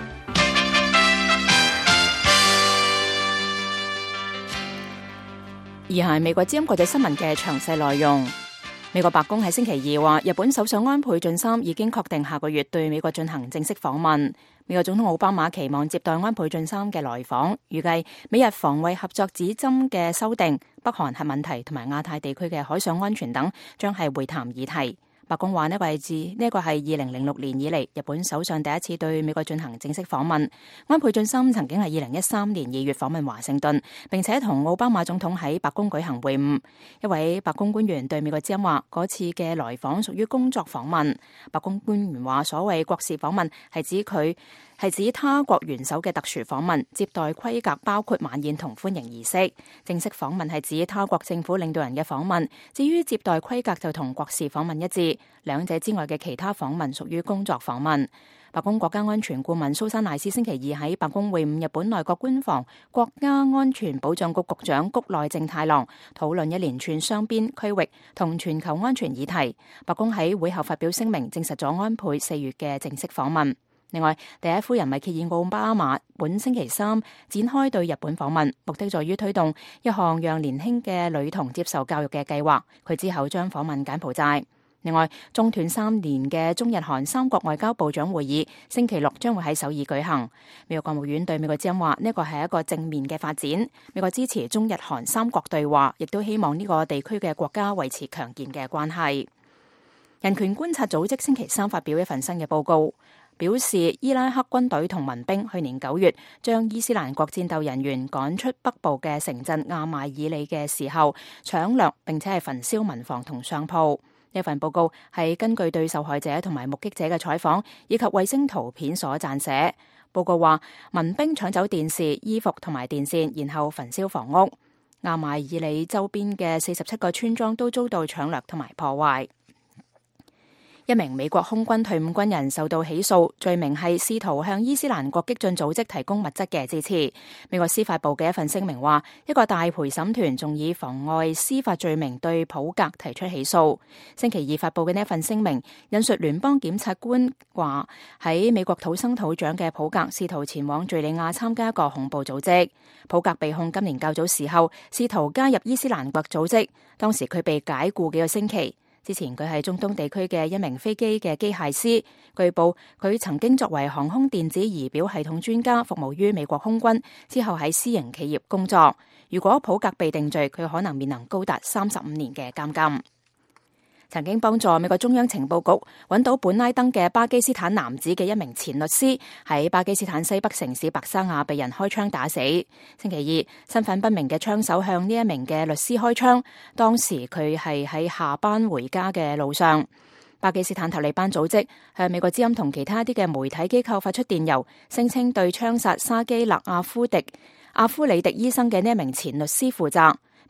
Speaker 5: 而係美國之音國際新聞嘅詳細內容。美國白宮喺星期二話，日本首相安倍晉三已經確定下個月對美國進行正式訪問。美國總統奧巴馬期望接待安倍晉三嘅來訪，預計美日防衛合作指針嘅修訂、北韓核問題同埋亞太地區嘅海上安全等，將係會談議題。白宮話呢個係2006年以嚟日本首相第一次對美國進行正式訪問。安倍晉三曾經係2013年2月訪問華盛頓，並且同奧巴馬總統喺白宮舉行會晤。一位白宮官員對美國之音話，嗰次嘅來訪屬於工作訪問。白宮官員話，所謂國事訪問係指他國元首嘅特殊訪問，接待規格包括晚宴同歡迎儀式。正式訪問係指他國政府領導人嘅訪問，至於接待規格就同國事訪問一致。兩者之外嘅其他訪問屬於工作訪問。白宮國家安全顧問蘇珊賴斯星期二喺白宮會晤日本內閣官房國家安全保障局局長谷內正太郎，討論一連串雙邊、區域同全球安全議題。白宮喺會後發表聲明，證實咗安倍4月嘅正式訪問。另外，第一夫人米歇爾奧巴馬本星期三展開對日本訪問，目的在於推動一項讓年輕嘅女童接受教育嘅計劃。佢之後將訪問柬埔寨。另外，中斷3年嘅中日韓三國外交部長會議星期六將會喺首爾舉行。美國國務院對美國之音話，呢個係一個正面嘅發展。美國支持中日韓三國對話，亦都希望呢個地區嘅國家維持強健嘅關係。人權觀察組織星期三發表一份新嘅報告，表示伊拉克軍隊同民兵去年9月將伊斯蘭國戰鬥人員趕出北部嘅城鎮亞邁爾里嘅時候，搶掠並且係焚燒民房同商鋪。呢份報告係根據對受害者同埋目擊者嘅採訪以及衛星圖片所撰寫。報告話，民兵搶走電視、衣服同埋電線，然後焚燒房屋。亞邁爾里周邊嘅47個村莊都遭到搶掠同埋破壞。一名美國空軍退伍軍人受到起訴，罪名係試圖向伊斯蘭國激進組織提供物質嘅支持。美國司法部嘅一份聲明話，一個大陪審團仲以妨礙司法罪名對普格提出起訴。星期二發布嘅呢一份聲明引述聯邦檢察官話，喺美國土生土長嘅普格試圖前往敘利亞參加一個恐怖組織。普格被控今年較早時候試圖加入伊斯蘭國組織，當時佢被解僱幾個星期。之前佢係中東地區嘅一名飛機嘅機械師，據報佢曾經作為航空電子儀表系統專家服務於美國空軍，之後喺私營企業工作。如果普格被定罪，佢可能面臨高達35年嘅監禁。曾經幫助美國中央情報局揾到本拉登嘅巴基斯坦男子嘅一名前律師，喺巴基斯坦西北城市白沙瓦被人開槍打死。星期二，身份不明嘅槍手向呢一名嘅律師開槍，當時佢係喺下班回家嘅路上。巴基斯坦塔利班組織向美國之音同其他一啲嘅媒體機構發出電郵，聲稱對槍殺沙基勒阿夫里迪醫生嘅呢一名前律師負責，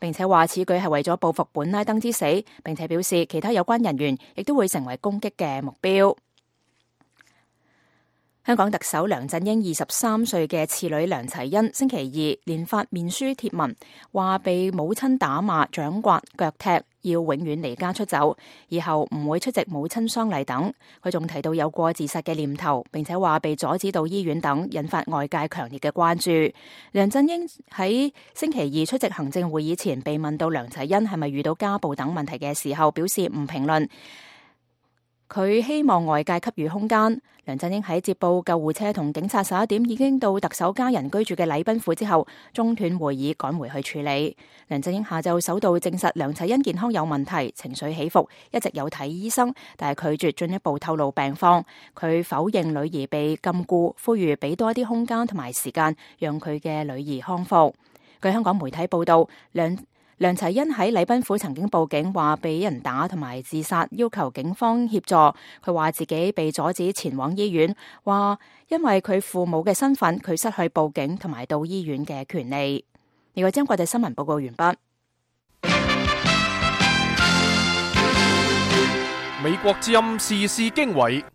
Speaker 5: 並且話此舉係為咗報復本拉登之死，並且表示其他有關人員亦都會成為攻擊嘅目標。香港特首梁振英23歲嘅次女梁齊昕星期二連發面書貼文，話被母親打罵、掌摑、腳踢，要永遠離家出走，以後唔會出席母親喪禮等。佢仲提到有過自殺嘅念頭，並且話被阻止到醫院等，引發外界強烈嘅關注。梁振英喺星期二出席行政會議前，被問到梁齊昕係咪遇到家暴等問題嘅時候，表示唔評論。佢希望外界給予空間。梁振英喺接報救護車同警察11點已經到特首家人居住嘅禮賓府之後，中斷會議趕回去處理。梁振英下晝首度證實梁齊昕健康有問題，情緒起伏，一直有睇醫生，但係拒絕進一步透露病況。佢否認女兒被禁錮，呼籲俾多一啲空間同埋時間，讓佢嘅女兒康復。據香港媒體報道，梁齊昕喺禮賓府曾經報警，話被人打同埋自殺，要求警方協助。佢話自己被阻止前往醫院，話因為佢父母嘅身份，佢失去報警同埋到醫院嘅權利。呢個將國際新聞報告完畢。
Speaker 2: 美國之音時事經緯，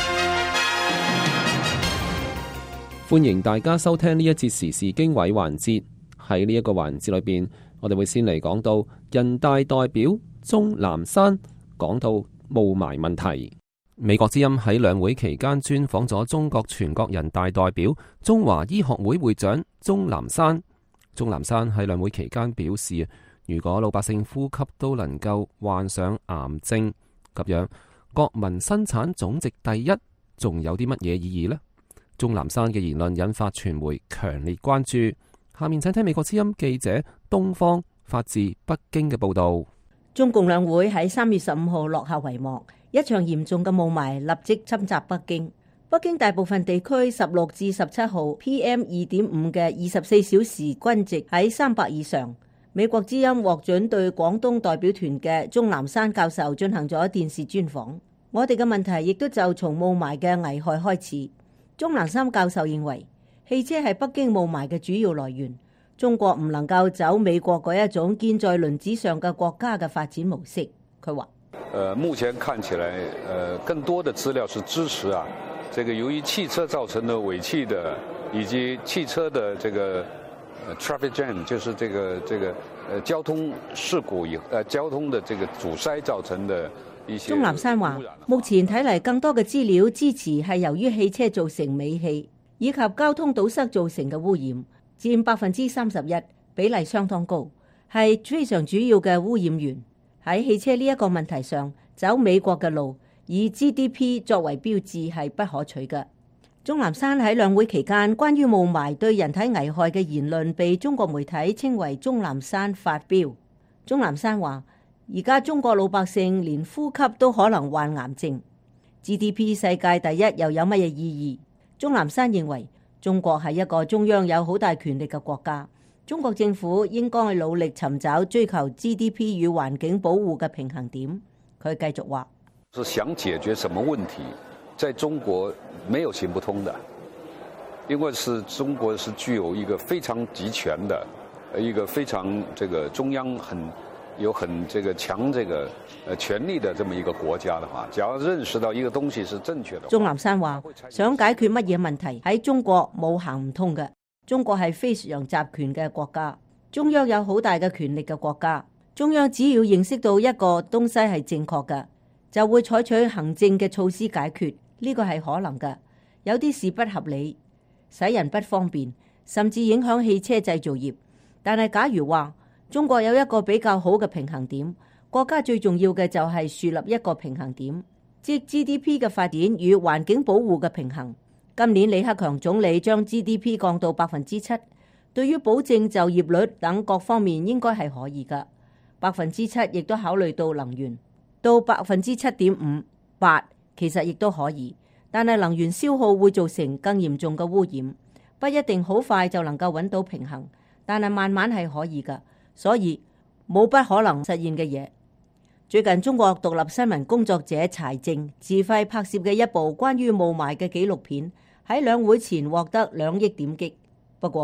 Speaker 3: 歡迎大家收聽呢一節時事經緯環節。喺呢一個環節裏邊，我哋會先嚟講到人大代表鍾南山講到霧霾問題。美國之音喺兩會期間專訪咗中國全國人大代表、中華醫學會會長鍾南山。鍾南山喺兩會期間表示，如果老百姓呼吸都能夠患上癌症，咁樣國民生產總值第一，仲有啲乜嘢意義呢？鍾南山嘅言論引發傳媒強烈關注。下面請聽美國之音記者東方發自北京嘅報道。
Speaker 15: 中共兩會喺3月15號落下帷幕，一場嚴重嘅霧霾立即侵襲北京。北京大部分地區16至17號 PM2.5 嘅24小時均值喺300以上。美國之音獲准對廣東代表團嘅鍾南山教授進行咗電視專訪。我哋嘅問題亦都就從霧霾嘅危害開始。鍾南山教授認為，汽車係北京霧霾嘅主要來源。中國唔能夠走美國嗰一種建在輪子上嘅國家嘅發展模式。佢話：
Speaker 16: 目前看起來，更多的資料是支持啊，這個由於汽車造成的尾氣的，以及汽車的這個traffic jam，就是這個交通事故交通的這個阻塞造成的一些。鍾南山話：
Speaker 15: 目前睇嚟，更多嘅資料支持係由於汽車造成尾氣以及交通堵塞造成嘅污染，佔31%，比例相當高，係非常主要嘅污染源。喺汽車呢一個問題上，走美國嘅路，以 GDP 作為標誌係不可取嘅。鍾南山喺兩會期間關於霧霾對人體危害嘅言論，被中國媒體稱為鍾南山發飆。鍾南山話：而家中國老百姓連呼吸都可能患癌症， GDP 世界第一又有乜嘢意義？鍾南山認為中國係一個中央有好大權力嘅國家，中國政府應該努力尋找追求 GDP 與環境保護嘅平衡點。佢繼續話：
Speaker 16: 是想解決什麼問題，在中國沒有行不通的，因為是中國是具有一個非常集權的，一個非常這個中央有很這個強這個權力的這麼一個國家的話，只要認識到一個東西是正確的。
Speaker 15: 鍾南山話：想解決乜嘢問題喺中國冇行唔通嘅。中國係非常集權嘅國家，中央有好大嘅權力嘅國家。中央只要認識到一個東西係正確嘅，就會採取行政嘅措施解決。呢個係可能嘅。有啲事不合理，使人不方便，甚至影響汽車製造業。但係假如話，中國有一個比較好嘅平衡點，國家最重要嘅就係樹立一個平衡點，即 GDP 嘅發展與環境保護嘅平衡。今年李克強總理將 GDP 降到7%，對於保證就業率等各方面應該係可以㗎。7%亦都考慮到能源，到7.58%其實亦都可以，但係能源消耗會造成更嚴重嘅污染，不一定好快就能夠揾到平衡，但係慢慢係可以㗎。所以冇不可能實現嘅嘢。最近中國獨立新聞工作者柴靜自費拍攝嘅一部關於霧霾嘅紀錄片喺兩會前獲得2億點擊。不過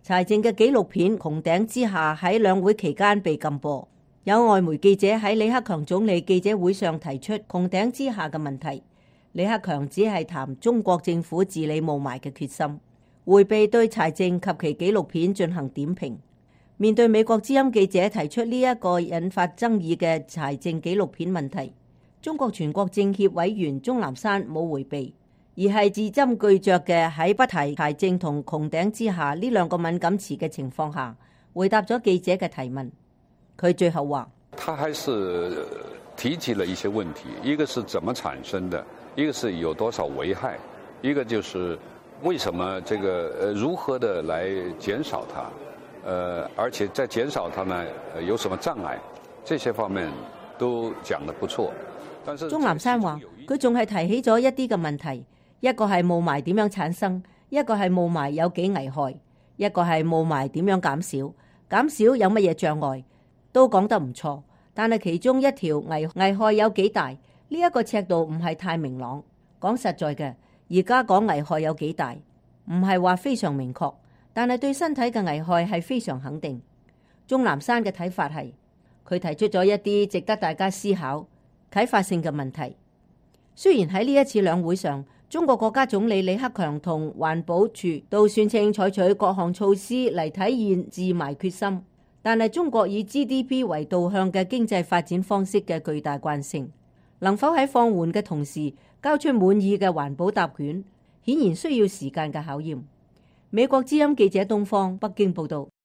Speaker 15: 柴靜嘅紀錄片《穹頂之下》喺兩會期間被禁播。有外媒記者喺李克強總理記者會上提出穹頂之下嘅問題，李克強只係談中國政府治理霧霾嘅決心，迴避對柴靜及其紀錄片進行點評。面對美國之音記者提出呢一個引發爭議嘅柴靜紀錄片問題，中國全國政協委員鍾南山冇迴避，而係字斟句酌嘅喺不提柴靜同穹頂之下呢兩個敏感詞嘅情況下，回答咗記者嘅提問。佢最後話：
Speaker 16: 他還是提及了一些問題，一個是怎麼產生的，一個是有多少危害，一個就是為什麼這個如何的來減少它，而且在減少它呢有什麼障礙，這些方面都講得不錯。但是鍾
Speaker 15: 南山話佢仲係提起咗一啲嘅問題。一個係霧霾點樣產生，一個係霧霾有幾危害，一個係霧霾點樣減少，減少有乜嘢障礙，都講得唔錯。但係其中一條危害有幾大，呢一個尺度唔係太明朗。講實在嘅，而家講危害有幾大，唔係話非常明確，但係對身體嘅危害係非常肯定。鍾南山嘅睇法係，佢提出咗一啲值得大家思考、啟發性嘅問題。雖然喺呢一次兩會上，中國國家總理李克強同環保署都宣稱採取各項措施嚟體現治霾決心，但係中國以 GDP 為導向嘅經濟發展方式嘅巨大慣性，能否喺放緩嘅同時交出滿意嘅環保答卷，顯然需要時間嘅考驗。美國之音記者東方北京報道。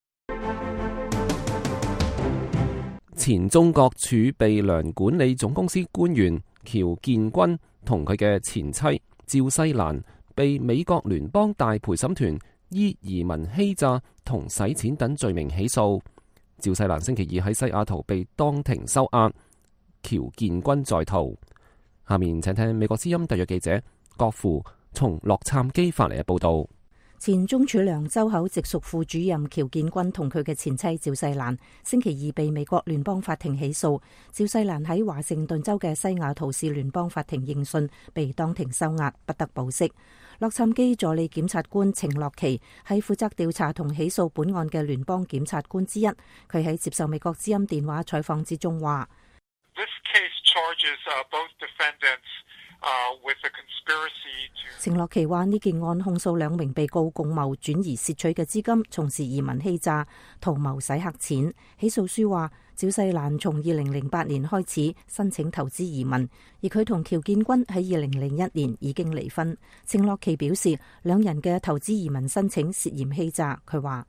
Speaker 3: 前中國儲備糧管理總公司官員喬建軍同佢嘅前妻趙世蘭被美國聯邦大陪審團依移民欺詐同洗錢等罪名起訴。趙世蘭星期二喺西雅圖被當庭收押，喬建軍在逃。下面請聽美國之音特約記者郭富從洛杉磯發嚟嘅報道。
Speaker 8: 前中儲糧周口直屬副主任喬建軍同佢嘅前妻趙世蘭星期二被美國聯邦法庭起訴。趙世蘭喺華盛頓州嘅西雅圖市聯邦法庭應訊，被當庭收押，不得保釋。洛杉磯助理檢察官程樂琪係負責調查同起訴本案嘅聯邦檢察官之一。佢喺接受美國之音電話採訪之中話：程樂琪話呢件案控訴兩名被告共謀轉移竊取嘅資金，從事移民欺詐、圖謀洗黑錢。起訴書話，趙世蘭從2008年開始申請投資移民，而佢同喬建軍喺2001年已經離婚。程樂琪表示，兩人嘅投資移民申請涉嫌欺詐。佢話：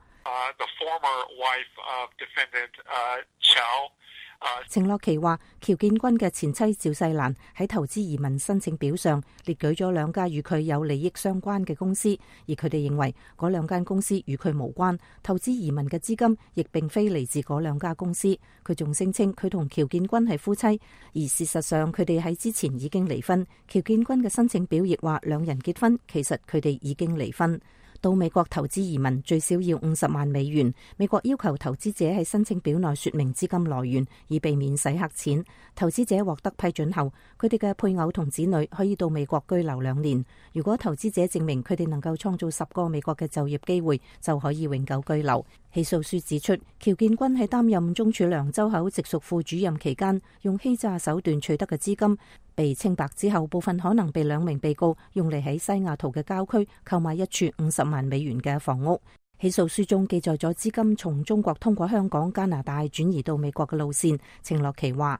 Speaker 8: 程樂琪話，喬建軍嘅前妻趙世蘭喺投資移民申請表上列舉咗兩家與佢有利益相關嘅公司，而佢哋認為嗰兩間公司與佢無關，投資移民嘅資金亦並非嚟自嗰兩家公司。佢仲聲稱佢同喬建軍係夫妻，而事實上佢哋喺之前已經離婚。喬建軍嘅申請表亦話兩人結婚，其實佢哋已經離婚。到美國投資移民最少要50萬美元。美國要求投資者喺申請表內說明資金來源，以避免洗黑錢。投資者獲得批准後，佢哋嘅配偶同子女可以到美國居留2年。如果投資者證明佢哋能夠創造10個美國嘅就業機會，就可以永久居留。起訴書指出，喬建軍喺擔任中儲糧周口直屬副主任期間，用欺詐手段取得嘅資金被清白之後，部分可能被兩名被告用嚟喺西雅圖嘅郊區購買一處50萬美元嘅房屋。起訴書中記載咗資金從中國通過香港、加拿大轉移到美國嘅路線。程樂琪話：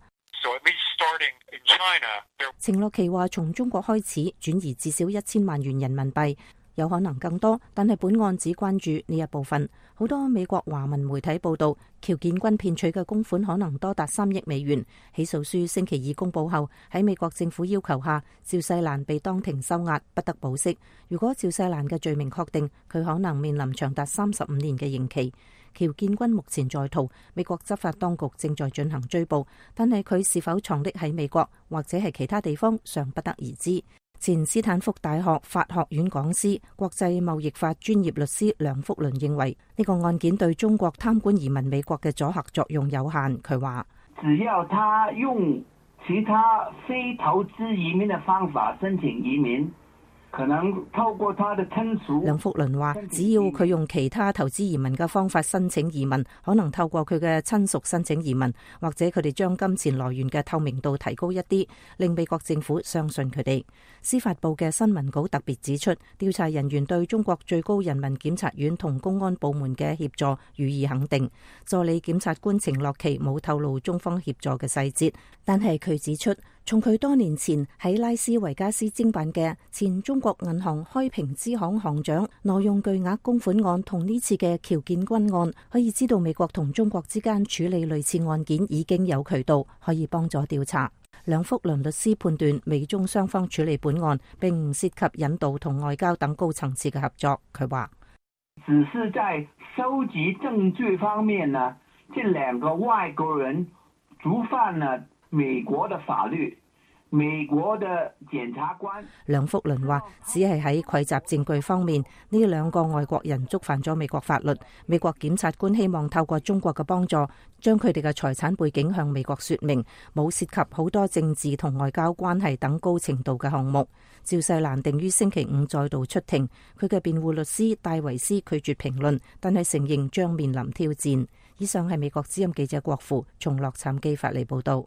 Speaker 8: 程樂琪話從中國開始轉移至少1000萬元人民幣。有可能更多，但係本案只關注呢一部分。好多美國華文媒體報道，喬建軍騙取嘅公款可能多達3億美元。起訴書星期二公佈後，喺美國政府要求下，趙世蘭被當庭收押，不得保釋。如果趙世蘭嘅罪名確定，佢可能面臨長達35年嘅刑期。喬建軍目前在逃，美國執法當局正在進行追捕，但係佢是否藏匿喺美國或者係其他地方，尚不得而知。前斯坦福大學法學院講師、國際貿易法專業律師梁福倫認為，呢個案件對中國貪官移民美國嘅阻嚇作用有限。佢話：
Speaker 17: 只要他用其他非投資移民嘅方法申請移民， 可能透過他的親屬。
Speaker 8: 梁福倫話，只要佢用其他投資移民嘅方法申請移民，可能透過佢嘅親屬申請移民，或者佢哋將金錢來源嘅透明度提高一啲，令美國政府相信佢哋。司法部嘅新聞稿特別指出，調查人員對中國最高人民檢察院同公安部門嘅協助予以肯定。助理檢察官程洛奇冇透露中方協助嘅細節，但係佢指出，從佢多年前喺拉斯維加斯偵辦嘅前中國銀行開平支行行長挪用巨額公款案同呢次嘅僑建軍案，可以知道美國同中國之間處理類似案件已經有渠道可以幫助調查。梁福倫律師判斷美中雙方處理本案並唔涉及引渡同外交等高層次嘅合作。佢話，
Speaker 17: 只是在收集證據方面呢，這兩個外國人觸犯了美國的法律，美國的檢察官。
Speaker 8: 梁福倫話，只係喺匯集證據方面，呢兩個外國人觸犯咗美國法律。美國檢察官希望透過中國嘅幫助，將佢哋嘅財產背景向美國說明，冇涉及好多政治同外交關係等高程度嘅項目。趙世蘭定於星期五再度出庭，佢嘅辯護律師戴維斯拒絕評論，但係承認將面臨挑戰。以上係美國之音記者郭芙從洛杉磯發嚟報道。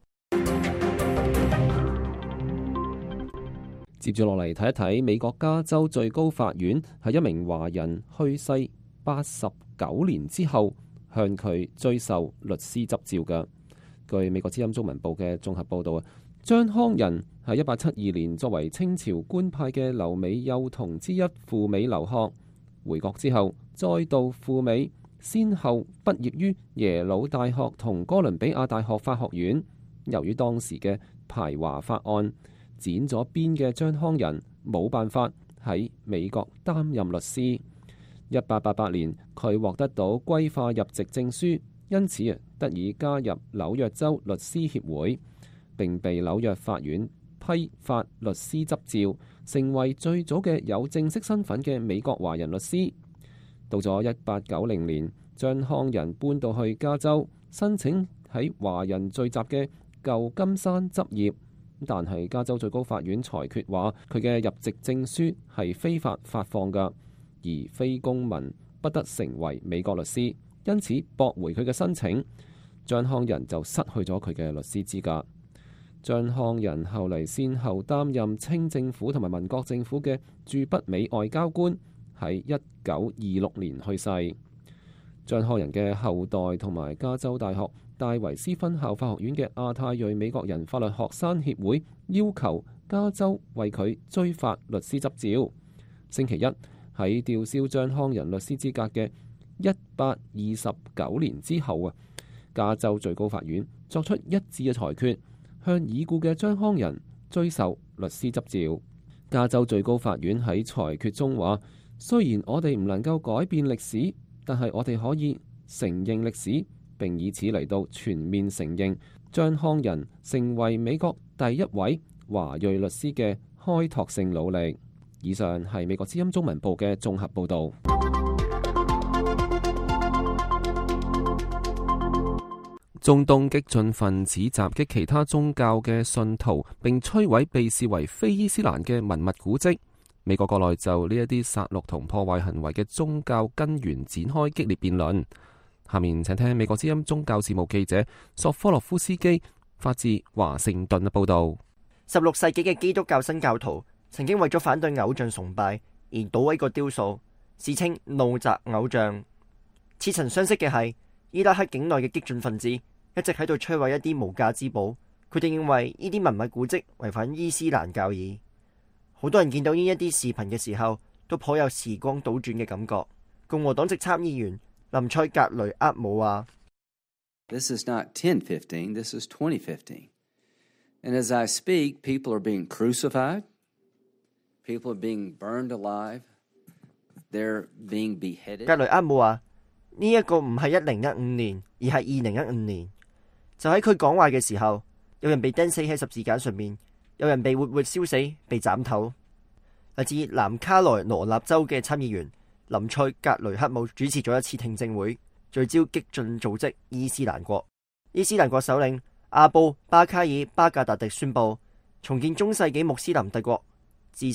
Speaker 3: 接住落嚟睇一睇美國加州最高法院喺一名華人去世89年之後向佢追授律師執照嘅。據美國之音中文部嘅綜合報導，張康仁喺1872年作為清朝官派嘅留美幼童之一赴美留學，回國之後再度赴美，先後畢業於耶魯大學同哥倫比亞大學法學院。由於當時嘅排華法案，剪咗邊嘅張康仁冇辦法喺美國擔任律師。1888年佢獲得到歸化入籍證書，因此得以加入紐約州律師協會，並被紐約法院批發律師執照，成為最早嘅有正式身份嘅美國華人律師。到咗1890年，張康仁搬到去加州，申請喺華人聚集嘅舊金山執業，但係加州最高法院裁決話佢嘅入籍證書係非法發放㗎，而非公民不得成為美國律師，因此駁回佢嘅申請，張康仁就失去咗佢嘅律師資格。張康仁後嚟先後擔任清政府同埋民國政府嘅駐北美外交官，喺1926年去世。張康仁嘅後代同埋加州大學戴維斯分校法學院嘅亞太裔美國人法律學生協會要求加州為佢追發律師執照。星期一喺吊銷張康仁律師資格嘅1829年之後加州最高法院作出一致嘅裁決，向已故嘅張康仁追授律師執照。加州最高法院喺裁決中話，雖然我哋唔能夠改變歷史，但係我哋可以承認歷史，並以此嚟到全面承認張康仁成為美國第一位華裔律師嘅開拓性努力。以上係美國之音中文部嘅綜合報導。中東激進分子襲擊其他宗教嘅信徒，並摧毀被視為非伊斯蘭嘅文物古蹟。美國國內就呢一啲殺戮同破壞行為嘅宗教根源展開激烈辯論。下面請聽美國之音宗教事務記者索科洛夫斯基發自華盛頓嘅報導。
Speaker 18: 16世紀嘅基督教新教徒曾經為咗反對偶像崇拜而搗毀個雕塑，史稱怒砸偶像。似曾相識嘅係伊拉克境內嘅激進分子一直喺度摧毀一啲無價之寶，佢哋認為呢啲文物古蹟違反伊斯蘭教義。好多人見到呢一啲視頻嘅時候，都頗有時光倒轉嘅感覺。共和黨籍參議員林塞格雷厄姆話
Speaker 19: This is not 1015, this is 2015. And as I speak, people are being crucified, people are being burned alive, they're being beheaded.
Speaker 18: 格雷厄姆話呢一個唔係1015年，而係2015年。就喺佢講話嘅時候，有人被釘死喺十字架上面，有人被活活燒死，被斬頭。嚟自南卡羅羅納州嘅參議員林塞格雷克姆主持咗一次聽證會，聚焦激進組織伊斯蘭國。伊斯蘭國首領阿布巴卡爾巴格達迪宣布重建中世紀穆斯林帝國，自稱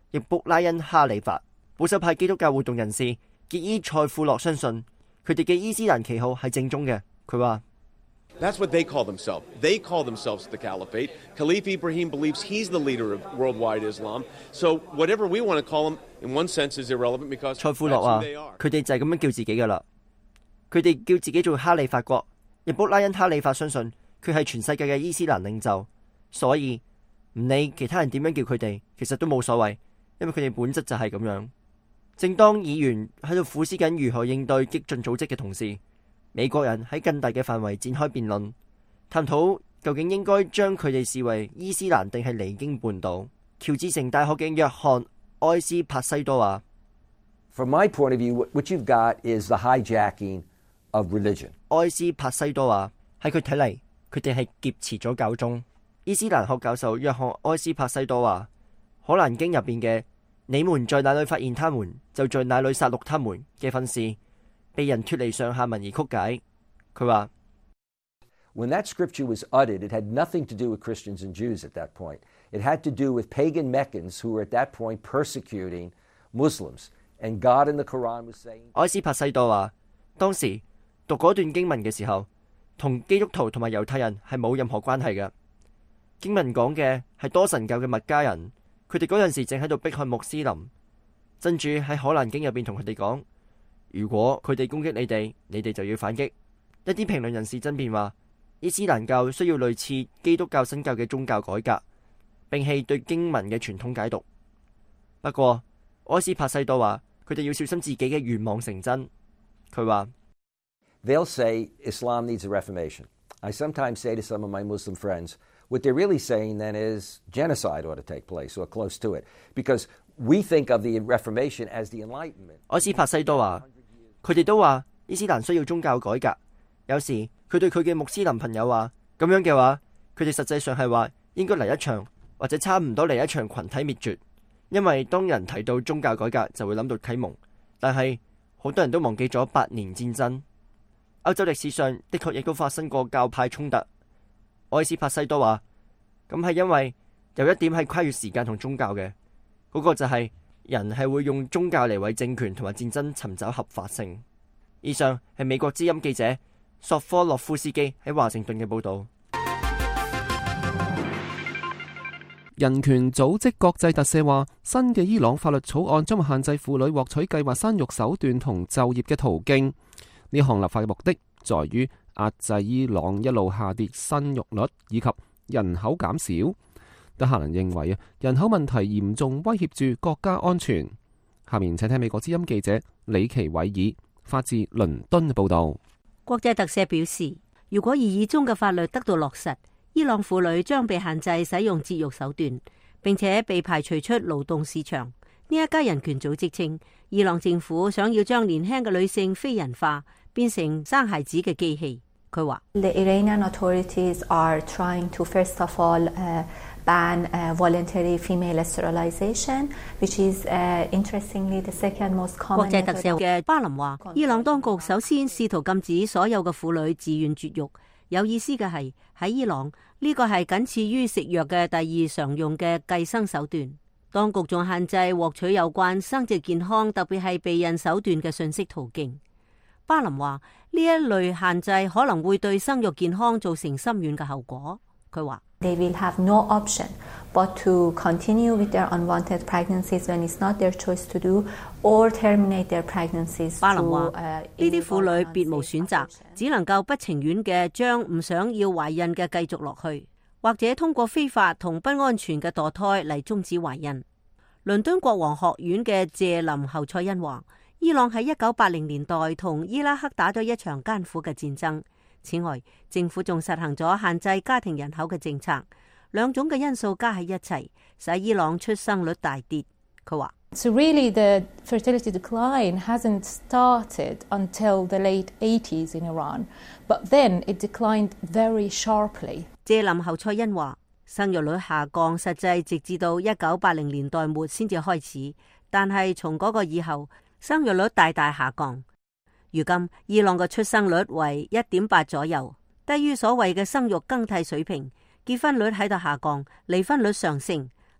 Speaker 18: 易卜拉恩哈里法。保守派基督教活動人士傑伊塞庫洛相信佢哋嘅伊斯蘭旗號係正宗嘅。佢話
Speaker 20: ：That's what they call themselves. They call themselves the Caliphate. Caliph Ibrahim believes he's the leader of worldwide Islam. So whatever we want to call him, in one sense, is irrelevant because
Speaker 18: 塞庫洛話：佢哋就係咁樣叫自己噶啦。佢哋叫自己做哈里發國。易卜拉恩哈里法相信佢係全世界嘅伊斯蘭領袖，所以唔理其他人點樣叫佢哋，其實都冇所謂，因為佢哋本質就係咁樣。正當議員喺度苦思緊如何應對激進組織嘅同時，美國人喺更大嘅範圍展開辯論，探討究竟應該將佢哋視為伊斯蘭定係離經叛道。喬治城大學嘅約翰埃斯帕西多話
Speaker 21: ：From my point of view, what you've got is the hijacking of religion.
Speaker 18: 埃斯帕西多話喺佢睇嚟，佢哋係劫持咗教宗。伊斯蘭學教授約翰埃斯帕西多話：可蘭經入邊嘅你們在哪裏發現他們，就在哪裏殺戮他們嘅訓示，被人脫離上下文而曲解。佢話
Speaker 21: When that scripture was uttered, it had nothing to do with Christians and Jews at that point. It had to do with pagan Meccans who were at that point persecuting Muslims. And God in the Quran was saying
Speaker 18: 埃斯帕西多話當時讀嗰段經文嘅時候，同基督徒同埋猶太人係冇任何關係嘅。經文講嘅係多神教嘅麥加人，佢哋嗰陣時正喺度迫害穆斯林。真主喺可蘭經入邊同佢哋講：如果佢哋攻擊你哋就要反擊。一啲評論人士爭辯話，伊斯蘭教需要類似基督教新教嘅宗教改革，摒棄對經文嘅傳統解讀。不過，埃斯帕西多話佢哋要小心自己嘅願望成真。佢話
Speaker 21: They'll say Islam needs a reformation. I sometimes say to some of my Muslim friends, what they're really saying then is genocide ought to take place or close to it, because we think of the Reformation as the Enlightenment.
Speaker 18: 埃斯帕西多話，佢哋都話伊斯蘭需要宗教改革。有時佢對佢嘅穆斯林朋友話，咁樣嘅話，佢哋實際上係話應該嚟一場或者差唔多嚟一場群體滅絕。因為當人提到宗教改革，就會諗到啟蒙，但係好多人都忘記咗8年戰爭。歐洲歷史上的確亦都發生過教派衝突。埃斯帕西多話：咁係因為有一點係跨越時間同宗教嘅，嗰個就係人係會用宗教嚟為政權同埋戰爭尋找合法性。以上係美國之音記者索科洛夫斯基喺華盛頓嘅報導。
Speaker 3: 人權組織國際特赦話，新嘅伊朗法律草案將會限制婦女獲取計劃生育手段同就業嘅途徑。呢項立法嘅目的在於壓制伊朗一路下跌生育率以及人口減少。德黑蘭認為人口問題嚴重威脅住國家安全。下面請聽美國之音記者李奇偉爾發自倫敦嘅報道。
Speaker 15: 國際特赦表示，如果擬議中嘅法律得到落實，伊朗婦女將被限制使用節育手段，並且被排除出勞動市場。呢一家人權組織稱，伊朗政府想要將年輕嘅女性非人化，變成生孩子嘅機器。佢話
Speaker 22: The Iranian authorities are trying to first of all ban voluntary female sterilization, which is interestingly the second most common.
Speaker 15: 國際特赦嘅巴林話，伊朗當局首先試圖禁止所有嘅婦女自願絕育。有意思嘅係喺伊朗，呢個係僅次於食藥嘅第二常用嘅計生手段。當局仲限制獲取有關生殖健康，特別係避孕手段嘅信息途徑。巴林話呢一類限制可能會對生育健康造成深遠嘅後果。佢話
Speaker 22: They will have no option but to continue with their unwanted pregnancies when it's not their choice to do, or terminate their pregnancies.
Speaker 15: 巴林話呢啲婦女別無選擇，只能夠不情願嘅將唔想要懷孕嘅繼續落去，或者通過非法同不安全嘅墮胎嚟終止懷孕。倫敦國王學院嘅謝林侯賽因話，伊朗喺1980年代同伊拉克打咗一場艱苦嘅戰爭。此外，政府仲實行咗限制家庭人口嘅政策，兩種嘅因素加喺一齊，使伊朗出生率大跌。佢話
Speaker 23: So really the fertility decline hasn't started until the late 80s in Iran, but then it declined very sharply.
Speaker 15: 謝林侯賽因話，生育率下降實際直至到1980年代末先至開始，但係從嗰個以後，生育率大大下降。如今伊朗嘅出生率為 1.8 左右，低於所謂嘅生育更替水平。結婚率喺度下降，離婚率上升，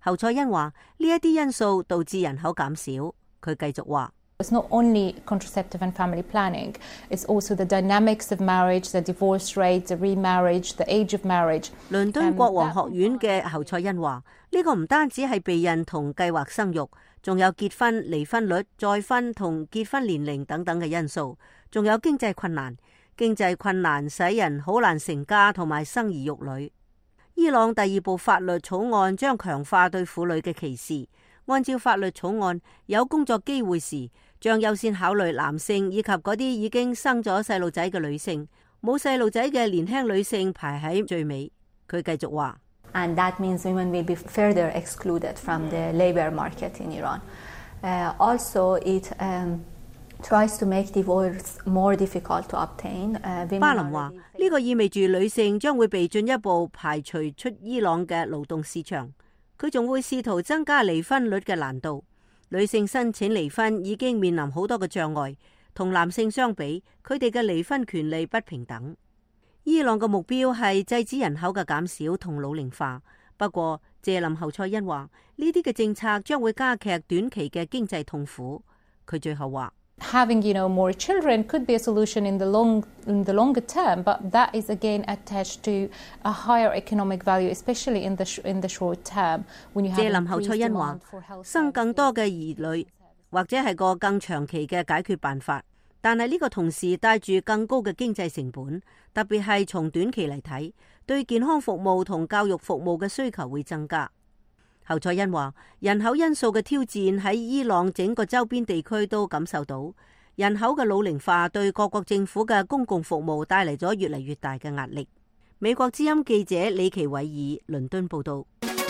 Speaker 15: 侯賽因話呢一啲因素導致人口減少。佢繼續話
Speaker 23: ：It's not only contraceptive and family planning, it's also the dynamics of marriage, the divorce rate, the remarriage, the age of marriage。
Speaker 15: 倫敦國王學院嘅侯賽因話：呢個唔單止係避孕同計劃生育，仲有結婚、離婚率、再婚同結婚年齡等等嘅因素，仲有經濟困難。經濟困難使人好難成家同埋生兒育女。伊朗第二部法律草案將強化對婦女嘅歧視。按照法律草案，有工作機會時將優先考慮男性以及嗰啲已經生咗細路仔嘅女性，冇細路仔嘅年輕女性排喺最尾。佢繼續話
Speaker 22: ：And that means women will be further excluded from the labor market in Iran. Also, it tries to make divorce more difficult to obtain.
Speaker 15: 巴林話呢個意味住女性將會被進一步排除出伊朗嘅勞動市場。佢仲會試圖增加離婚率嘅難度。女性申請離婚已經面臨好多嘅障礙，同男性相比，佢哋嘅離婚權利不平等。伊朗嘅目標係制止人口嘅減少同老齡化。不過，謝林侯賽因話呢啲嘅政策將會加劇短期嘅經濟痛苦。佢最後話
Speaker 23: ：Having more children could be a solution in the longer term, but that is again attached to a higher economic value, especially in the short term.
Speaker 15: 謝林侯賽因話：生更多嘅兒女或者係個更長期嘅解決辦法，但係呢個同時帶住更高嘅經濟成本，特別係從短期嚟睇，對健康服務同教育服務嘅需求會增加。侯賽因話：人口因素嘅挑戰喺伊朗整個周邊地區都感受到，人口嘅老齡化對各國政府嘅公共服務帶嚟咗越嚟越大嘅壓力。美國之音記者李奇偉爾倫敦報道。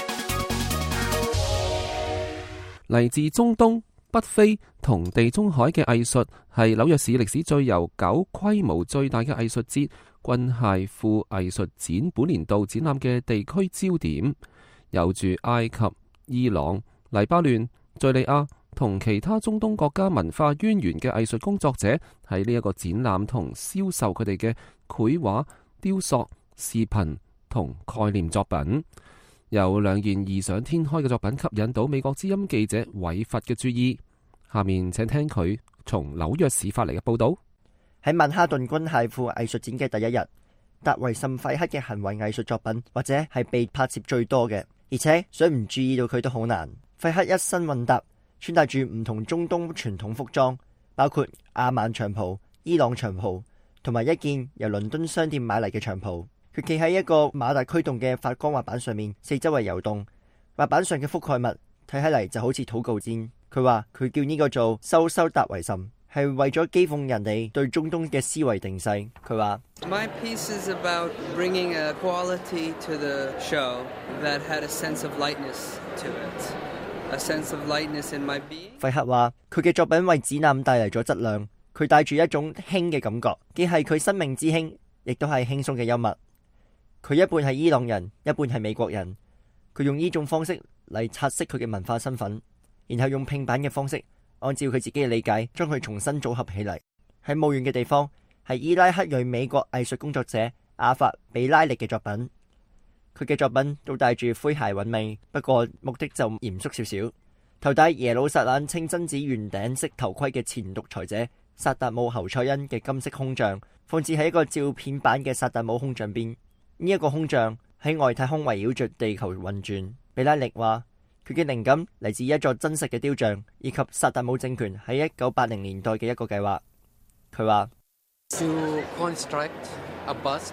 Speaker 3: 嚟自中東、北非同地中海嘅藝術係紐約市歷史最悠久、規模最大嘅藝術節——軍械庫藝術展本年度展覽嘅地區焦點。有住埃及、伊朗、黎巴嫩、敘利亞同其他中東國家文化淵源嘅藝術工作者喺呢一個展覽同銷售佢哋嘅繪畫、雕塑、視頻同概念作品。有兩件異想天開嘅作品吸引到美國之音記者韋佛嘅注意。下面請聽佢從紐約市發嚟嘅報道。
Speaker 18: 喺曼哈頓軍械庫藝術展嘅第一日，達維什費克嘅行為藝術作品或者係被拍攝最多嘅。而且想唔注意到佢都好難。費克一身混搭，穿戴住唔同中東傳統服裝，包括亞曼長袍、伊朗長袍，同埋一件由倫敦商店買嚟嘅長袍。佢企喺一個馬達驅動嘅發光滑板上面，四周圍游動。滑板上嘅覆蓋物睇起嚟就好似禱告氈。佢話佢叫呢個做修達維什，係為咗譏諷人哋對中東嘅思維定勢。佢話
Speaker 1: My piece is about bringing a quality to the show that had a sense of lightness to it, a sense of lightness in my being。
Speaker 18: 費克話佢嘅作品為展覽帶嚟咗質量，佢帶住一種輕嘅感覺，既係佢生命之輕，亦都係輕鬆嘅幽默。佢一半係伊朗人，一半係美國人。佢用呢種方式嚟察悉佢嘅文化身份，然後用拼版嘅方式，按照佢自己嘅理解，將佢重新組合起嚟。喺冇遠嘅地方，係伊拉克裔美國藝術工作者阿法比拉力嘅作品。佢嘅作品都帶住詼諧韻味，不過目的就嚴肅少少。頭戴耶路撒冷清真寺圓頂式頭盔嘅前獨裁者薩達姆侯賽因嘅金色胸像，放置喺一個照片版嘅薩達姆胸像邊。呢一個胸像喺外太空圍繞着地球運轉。比拉力話佢嘅靈感嚟自一座真實嘅雕像，以及薩達姆政權喺1980年代嘅一個計劃。佢話
Speaker 1: To construct a bust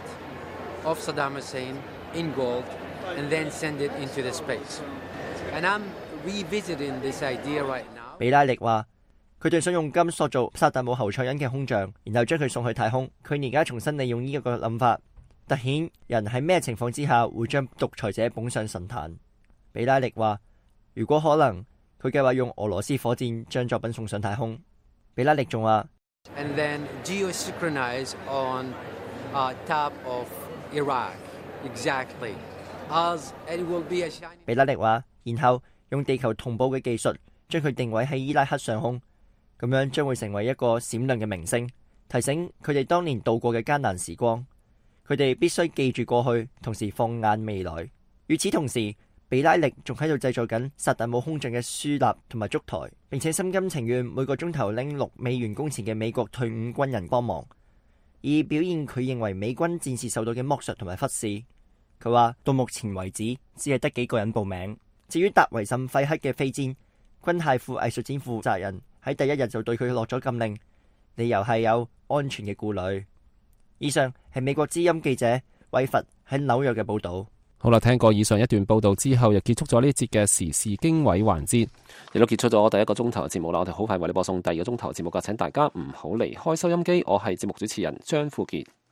Speaker 1: of Saddam Hussein in gold and then send it into the space. And I'm revisiting this idea right now.
Speaker 18: 比拉力話佢哋想用金塑造薩達姆侯賽因嘅胸像，然後將佢送去太空。佢而家重新利用呢一個諗法，凸顯人喺咩情況之下會將獨裁者捧上神壇。比拉力話如果可能，佢計劃用俄羅斯火箭將作品送上太空。比拉力仲話
Speaker 1: And then geosynchronize on top of Iraq. Exactly. As it will be a shining.
Speaker 18: 比拉力話然後用地球同步嘅技術將佢定位喺伊拉克上空，咁樣將會成為一個閃亮嘅明星，提醒佢哋當年度過嘅艱難時光。佢哋必須記住過去，同時放眼未來。與此同時， 比拉力仲喺度製造緊薩達姆空進嘅書立同埋燭台，並且心甘情願每個鐘頭拎$6工錢嘅美國退伍軍人幫忙，以表現佢認為美軍戰士受到嘅剝削同埋忽視。佢話到目前為止只係得幾個人報名。至於達維什費克嘅飛氈，軍械庫藝術展負責人喺第一日就對佢落咗禁令，理由係有安全嘅顧慮。以上係美國之音記者韋弗喺紐約嘅報道。
Speaker 3: 好啦，聽過以上一段報道之後，又結束咗呢節嘅時事經緯環節，亦都結束咗第一個鐘頭嘅節目啦。我哋好快為你播送第二個鐘頭節目㗎，請大家唔好離開收音機。我係節目主持人張富傑。